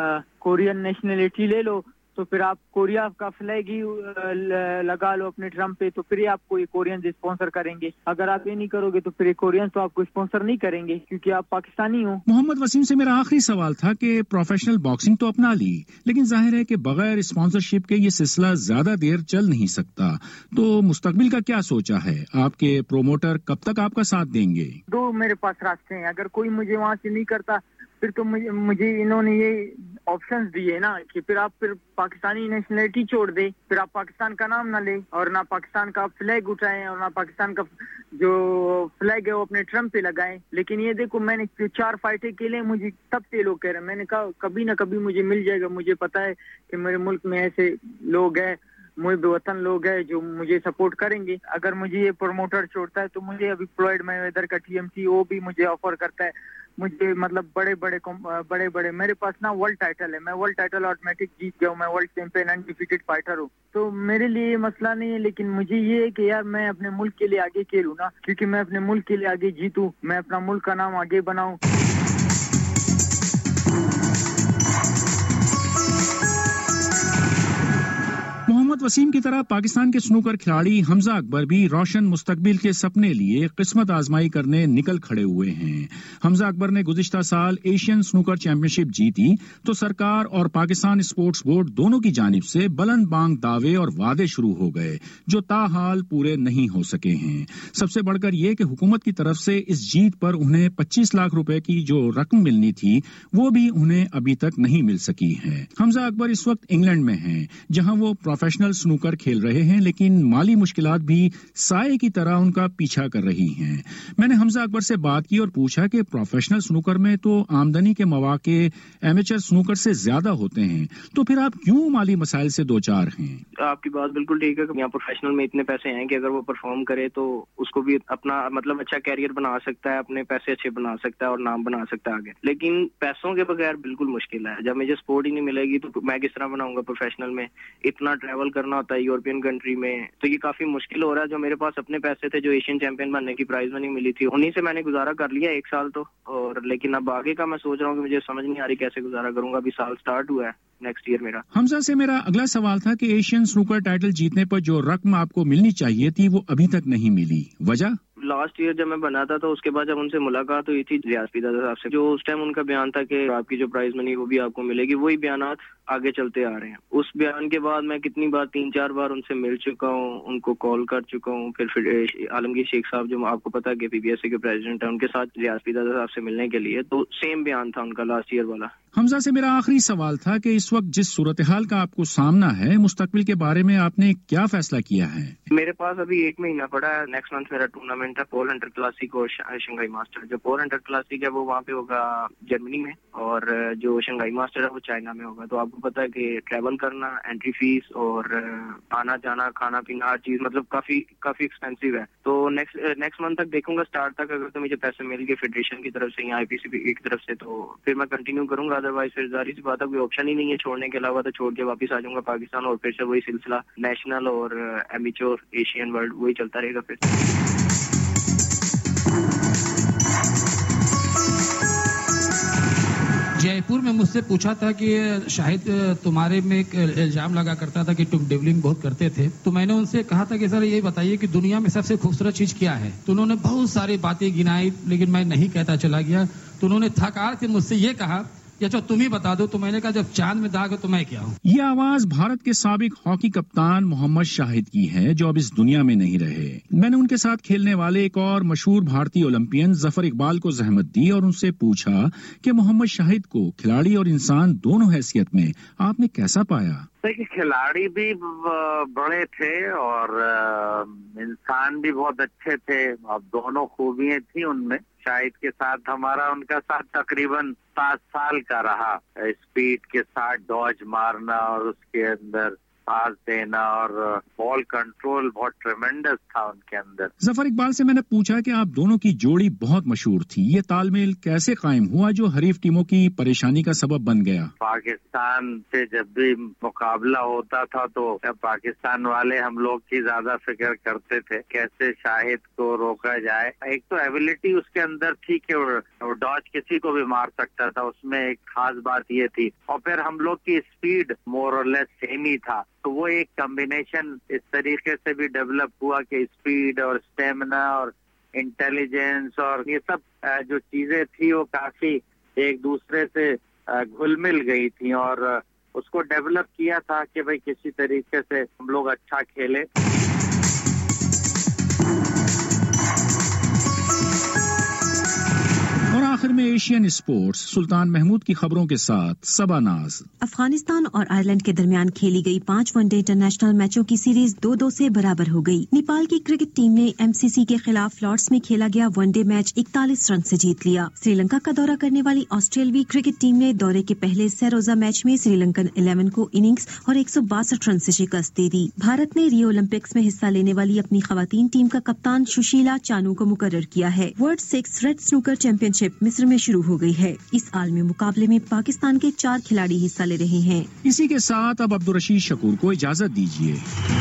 کورین نیشنلٹی لے لو تو پھر آپ کوریا کا فلیگ ہی لگا لو اپنے ڈرم پہ، تو پھر ہی آپ کو یہ کورینز اسپانسر کریں گے۔ اگر آپ یہ نہیں کرو گے تو پھر یہ کورینز تو آپ کو اسپانسر نہیں کریں گے کیونکہ آپ پاکستانی ہو۔ محمد وسیم سے میرا آخری سوال تھا کہ پروفیشنل باکسنگ تو اپنا لی، لیکن ظاہر ہے کہ بغیر اسپانسرشپ کے یہ سلسلہ زیادہ دیر چل نہیں سکتا، تو مستقبل کا کیا سوچا ہے؟ آپ کے پروموٹر کب تک آپ کا ساتھ دیں گے؟ دو میرے پاس راستے ہیں، اگر کوئی مجھے وہاں سے نہیں کرتا پھر تو مجھے مجھے انہوں نے یہ آپشنز دیے نا کہ پھر آپ پھر پاکستانی نیشنلٹی چھوڑ دے، پھر آپ پاکستان کا نام نہ لیں اور نہ پاکستان کا فلیگ اٹھائیں اور نہ پاکستان کا جو فلیگ ہے وہ اپنے ٹرم پہ لگائیں۔ لیکن یہ دیکھو میں نے چار فائٹیں کھیلے، مجھے تب سے لوگ کہہ رہے ہیں، میں نے کہا کبھی نہ کبھی مجھے مل جائے گا، مجھے پتا ہے کہ میرے ملک میں ایسے لوگ ہیں، محب وطن لوگ ہیں جو مجھے سپورٹ کریں گے۔ اگر مجھے یہ پروموٹر چھوڑتا ہے تو مجھے ابھی فلوئڈ میں ادھر کا ٹی ایم سی وہ بھی مجھے آفر کرتا ہے، مجھے مطلب بڑے بڑے بڑے بڑے میرے پاس نا ورلڈ ٹائٹل ہے, میں ورلڈ ٹائٹل آٹومیٹک جیت گیا ہوں, میں ورلڈ چیمپئن انڈیفیٹڈ فائٹر ہوں, تو میرے لیے یہ مسئلہ نہیں ہے. لیکن مجھے یہ ہے کہ یار میں اپنے ملک کے لیے آگے کھیلوں نا, کیونکہ میں اپنے ملک کے لیے آگے جیتوں, میں اپنا ملک کا نام آگے بناؤں. محمد وسیم کی طرح پاکستان کے سنوکر کھلاڑی حمزہ اکبر بھی روشن مستقبل کے سپنے لیے قسمت آزمائی کرنے نکل کھڑے ہوئے ہیں. حمزہ اکبر نے گزشتہ سال ایشین سنوکر چیمپئن شپ جیتی تو سرکار اور پاکستان اسپورٹس بورڈ دونوں کی جانب سے بلند بانگ دعوے اور وعدے شروع ہو گئے جو تاحال پورے نہیں ہو سکے ہیں. سب سے بڑھ کر یہ کہ حکومت کی طرف سے اس جیت پر انہیں پچیس لاکھ روپے کی جو رقم ملنی تھی وہ بھی انہیں ابھی تک نہیں مل سکی ہے. حمزہ اکبر اس وقت انگلینڈ میں ہیں جہاں وہ پروفیشنل سنوکر کھیل رہے ہیں, لیکن مالی مشکلات بھی سائے کی طرح ان کا پیچھا کر رہی ہیں. میں نے حمزہ اکبر سے بات کی اور پوچھا کہ پروفیشنل سنوکر میں تو آمدنی کے مواقع ایمیچر سنوکر سے زیادہ ہوتے ہیں, تو پھر آپ کیوں مالی مسائل سے دوچار ہیں؟ آپ کی بات بالکل ٹھیک ہے. یہاں پروفیشنل میں اتنے پیسے ہیں کہ اگر وہ پرفارم کرے تو اس کو بھی اپنا مطلب اچھا کیریئر بنا سکتا ہے, اپنے پیسے اچھے بنا سکتا ہے اور نام بنا سکتا ہے آگے. لیکن پیسوں کے بغیر بالکل مشکل ہے. جب مجھے سپورٹ ہی نہیں ملے گی تو میں کس طرح بناؤں گا پروفیشنل میں؟ اتنا ٹریول کرنا ہوتا ہے یورپین کنٹری میں, تو یہ کافی مشکل ہو رہا ہے. جو میرے پاس اپنے پیسے تھے جو ایشین چیمپئن بننے کی پرائز منی ملی تھی انہیں سے میں نے گزارا کر لیا ایک سال تو, اور لیکن اب آگے کا میں سوچ رہا ہوں کہ مجھے سمجھ نہیں آ رہی کیسے گزارا کروں گا. ابھی سال سٹارٹ ہوا ہے, نیکسٹ ایئر میرا. حمزہ سے میرا اگلا سوال تھا کہ ایشین سنوکر ٹائٹل جیتنے پر جو رقم آپ کو ملنی چاہیے تھی وہ ابھی تک نہیں ملی, وجہ؟ لاسٹ ایئر جب میں بنا تھا تو اس کے بعد جب ان سے ملاقات ہوئی تھی ریاض پیدا صاحب سے, جو اس ٹائم ان کا بیان تھا کہ آپ کی جو پرائز منی وہ بھی آپ کو ملے گی, وہی بیانات آگے چلتے آ رہے ہیں. اس بیان کے بعد میں کتنی بار تین چار بار ان سے مل چکا ہوں, ان کو کال کر چکا ہوں. پھر پھر عالمگیر شیخ صاحب جو آپ کو پتا ہے کہ پی بی ایس سی کے پریزیڈنٹ ہیں, ان کے ساتھ ریاض پیدا صاحب سے ملنے کے لیے, تو سیم بیان تھا ان کا لاسٹ ایئر والا. حمزہ سے میرا آخری سوال تھا کہ اس وقت جس صورتحال کا آپ کو سامنا ہے مستقبل کے بارے میں آپ نے کیا فیصلہ کیا ہے؟ میرے پاس ابھی ایک مہینہ پڑا ہے. نیکسٹ منتھ میرا ٹورنامنٹ ہے فور ہنڈریڈ کلاسک اور شنگھائی ماسٹر. جو فور ہنڈریڈ کلاسک ہے وہ وہاں پہ ہوگا جرمنی میں, اور جو شنگھائی ماسٹر ہے وہ چائنا میں ہوگا. تو آپ کو پتا ہے کہ ٹریول کرنا, انٹری فیس اور آنا جانا, کھانا پینا, ہر چیز مطلب کافی کافی ایکسپینسو ہے. تو نیکسٹ نیکسٹ منتھ تک دیکھوں گا, اسٹارٹ تک اگر تو مجھے پیسے مل گئے فیڈریشن کی طرف سے یا آئی پی سی بی کی طرف سے تو پھر میں کنٹینیو کروں گا. ادروائز پھر ظاہر سی بات ہے کوئی آپشن ہی نہیں ہے چھوڑنے کے علاوہ, تو چھوڑ کے واپس آ جاؤں گا پاکستان, اور پھر سے وہی سلسلہ نیشنل اور ایمیچور ایشین ورلڈ وہی چلتا رہے گا. پھر جے پور میں مجھ سے پوچھا تھا کہ شاہد تمہارے میں ایک الزام لگا کرتا تھا کہ تم ڈیولنگ بہت کرتے تھے, تو میں نے ان سے کہا تھا کہ سر یہ بتائیے کہ دنیا میں سب سے خوبصورت چیز کیا ہے؟ تو انہوں نے بہت ساری باتیں گنائی, لیکن میں نہیں کہتا چلا گیا. تو انہوں نے تھکار کے مجھ سے یہ کہا کہ اچھا تم ہی بتا دو. تو میں نے کہا جب چاند میں داغ ہے تو میں کیا ہوں. یہ آواز بھارت کے سابق ہاکی کپتان محمد شاہد کی ہے جو اب اس دنیا میں نہیں رہے. میں نے ان کے ساتھ کھیلنے والے ایک اور مشہور بھارتی اولمپئن ظفر اقبال کو زحمت دی اور ان سے پوچھا کہ محمد شاہد کو کھلاڑی اور انسان دونوں حیثیت میں آپ نے کیسا پایا؟ دیکھیے کھلاڑی بھی بڑے تھے اور انسان بھی بہت اچھے تھے, اب دونوں خوبیاں تھیں ان میں. شاہد کے ساتھ ہمارا ان کا ساتھ تقریباً سات سال کا رہا. اسپیڈ کے ساتھ ڈاج مارنا اور اس کے اندر پاس دینا اور بال کنٹرول بہت ٹریمنڈس تھا ان کے اندر. ظفر اقبال سے میں نے پوچھا کہ آپ دونوں کی جوڑی بہت مشہور تھی, یہ تال میل کیسے قائم ہوا جو حریف ٹیموں کی پریشانی کا سبب بن گیا؟ پاکستان سے جب بھی مقابلہ ہوتا تھا تو پاکستان والے ہم لوگ کی زیادہ فکر کرتے تھے کیسے شاہد کو روکا جائے. ایک تو ایبلٹی اس کے اندر تھی کہ وہ ڈاج کسی کو بھی مار سکتا تھا, اس میں ایک خاص بات یہ تھی, اور پھر ہم لوگ کی اسپیڈ مور اور لیس سیم ہی تھا. تو وہ ایک کمبینیشن اس طریقے سے بھی ڈیولپ ہوا کہ اسپیڈ اور اسٹیمنا اور انٹیلیجنس اور یہ سب جو چیزیں تھی وہ کافی ایک دوسرے سے گھل مل گئی تھی, اور اس کو ڈیولپ کیا تھا کہ بھئی کسی طریقے سے ہم لوگ اچھا کھیلے. اور آخر میں ایشین اسپورٹس سلطان محمود کی خبروں کے ساتھ صبا ناز. افغانستان اور آئرلینڈ کے درمیان کھیلی گئی پانچ ون ڈے انٹرنیشنل میچوں کی سیریز دو دو سے برابر ہو گئی. نیپال کی کرکٹ ٹیم نے ایم سی سی کے خلاف لارڈس میں کھیلا گیا ون ڈے میچ اکتالیس رن سے جیت لیا. سری لنکا کا دورہ کرنے والی آسٹریلوی کرکٹ ٹیم نے دورے کے پہلے سہ روزہ میچ میں سری لنکن الیون کو اننگز اور ایک سو باسٹھ رن سے شکست دے دی. بھارت نے ریو اولمپکس میں حصہ لینے والی اپنی خواتین ٹیم کا کپتان سشیلا چانو کو مقرر کیا ہے. World six red snooker champion championship مصر میں شروع ہو گئی ہے۔ اس عالمی مقابلے میں پاکستان کے چار کھلاڑی حصہ لے رہے ہیں۔ اسی کے ساتھ اب عبدالرشید شکور کو اجازت دیجیے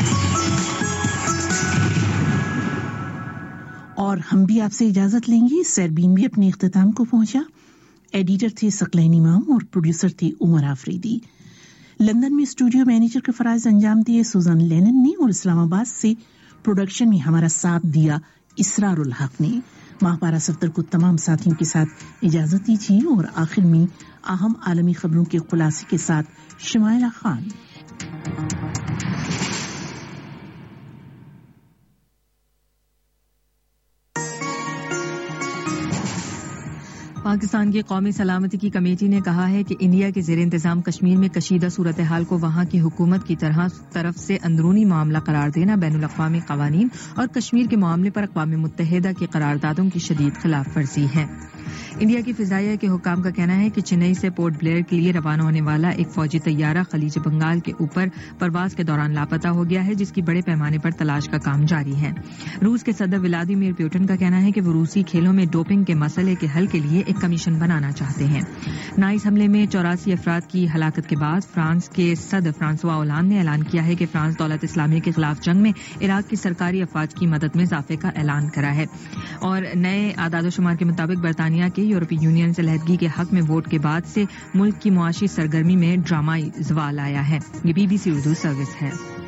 اور ہم بھی آپ سے اجازت لیں گے۔ سیربین بھی اپنے اختتام کو پہنچا۔ ایڈیٹر تھے ثقلین امام اور پروڈیوسر تھے عمر آفریدی۔ لندن میں اسٹوڈیو مینیجر کے فرائض انجام دیے سوزن لینن نے، اور اسلام آباد سے پروڈکشن میں ہمارا ساتھ دیا اسرار الحق نے۔ ماہپارہ صفدر کو تمام ساتھیوں کے ساتھ اجازت دیجیے اور آخر میں اہم عالمی خبروں کے خلاصے کے ساتھ شمائلہ خان۔ پاکستان کی قومی سلامتی کی کمیٹی نے کہا ہے کہ انڈیا کے زیر انتظام کشمیر میں کشیدہ صورتحال کو وہاں کی حکومت کی طرف سے اندرونی معاملہ قرار دینا بین الاقوامی قوانین اور کشمیر کے معاملے پر اقوام متحدہ کی قراردادوں کی شدید خلاف ورزی ہے۔ انڈیا کی فضائیہ کے حکام کا کہنا ہے کہ چنئی سے پورٹ بلیئر کے لیے روانہ ہونے والا ایک فوجی طیارہ خلیج بنگال کے اوپر پرواز کے دوران لاپتہ ہو گیا ہے، جس کی بڑے پیمانے پر تلاش کا کام جاری ہے۔ روس کے صدر ولادیمیر پوٹن کا کہنا ہے کہ وہ روسی کھیلوں میں ڈوپنگ کے مسئلے کے حل کے لیے ایک کمیشن بنانا چاہتے ہیں۔ نائس حملے میں چوراسی افراد کی ہلاکت کے بعد فرانس کے صدر فرانسوا اولان نے اعلان کیا ہے کہ فرانس دولت اسلامیہ کے خلاف جنگ میں عراق کی سرکاری افواج کی مدد میں اضافے کا اعلان کرا ہے۔ اور نئے اعداد و شمار کے مطابق برطانیہ کے یورپی یونین سے علیحدگی کے حق میں ووٹ کے بعد سے ملک کی معاشی سرگرمی میں ڈرامائی زوال آیا ہے۔ یہ B B C Urdu service ہے۔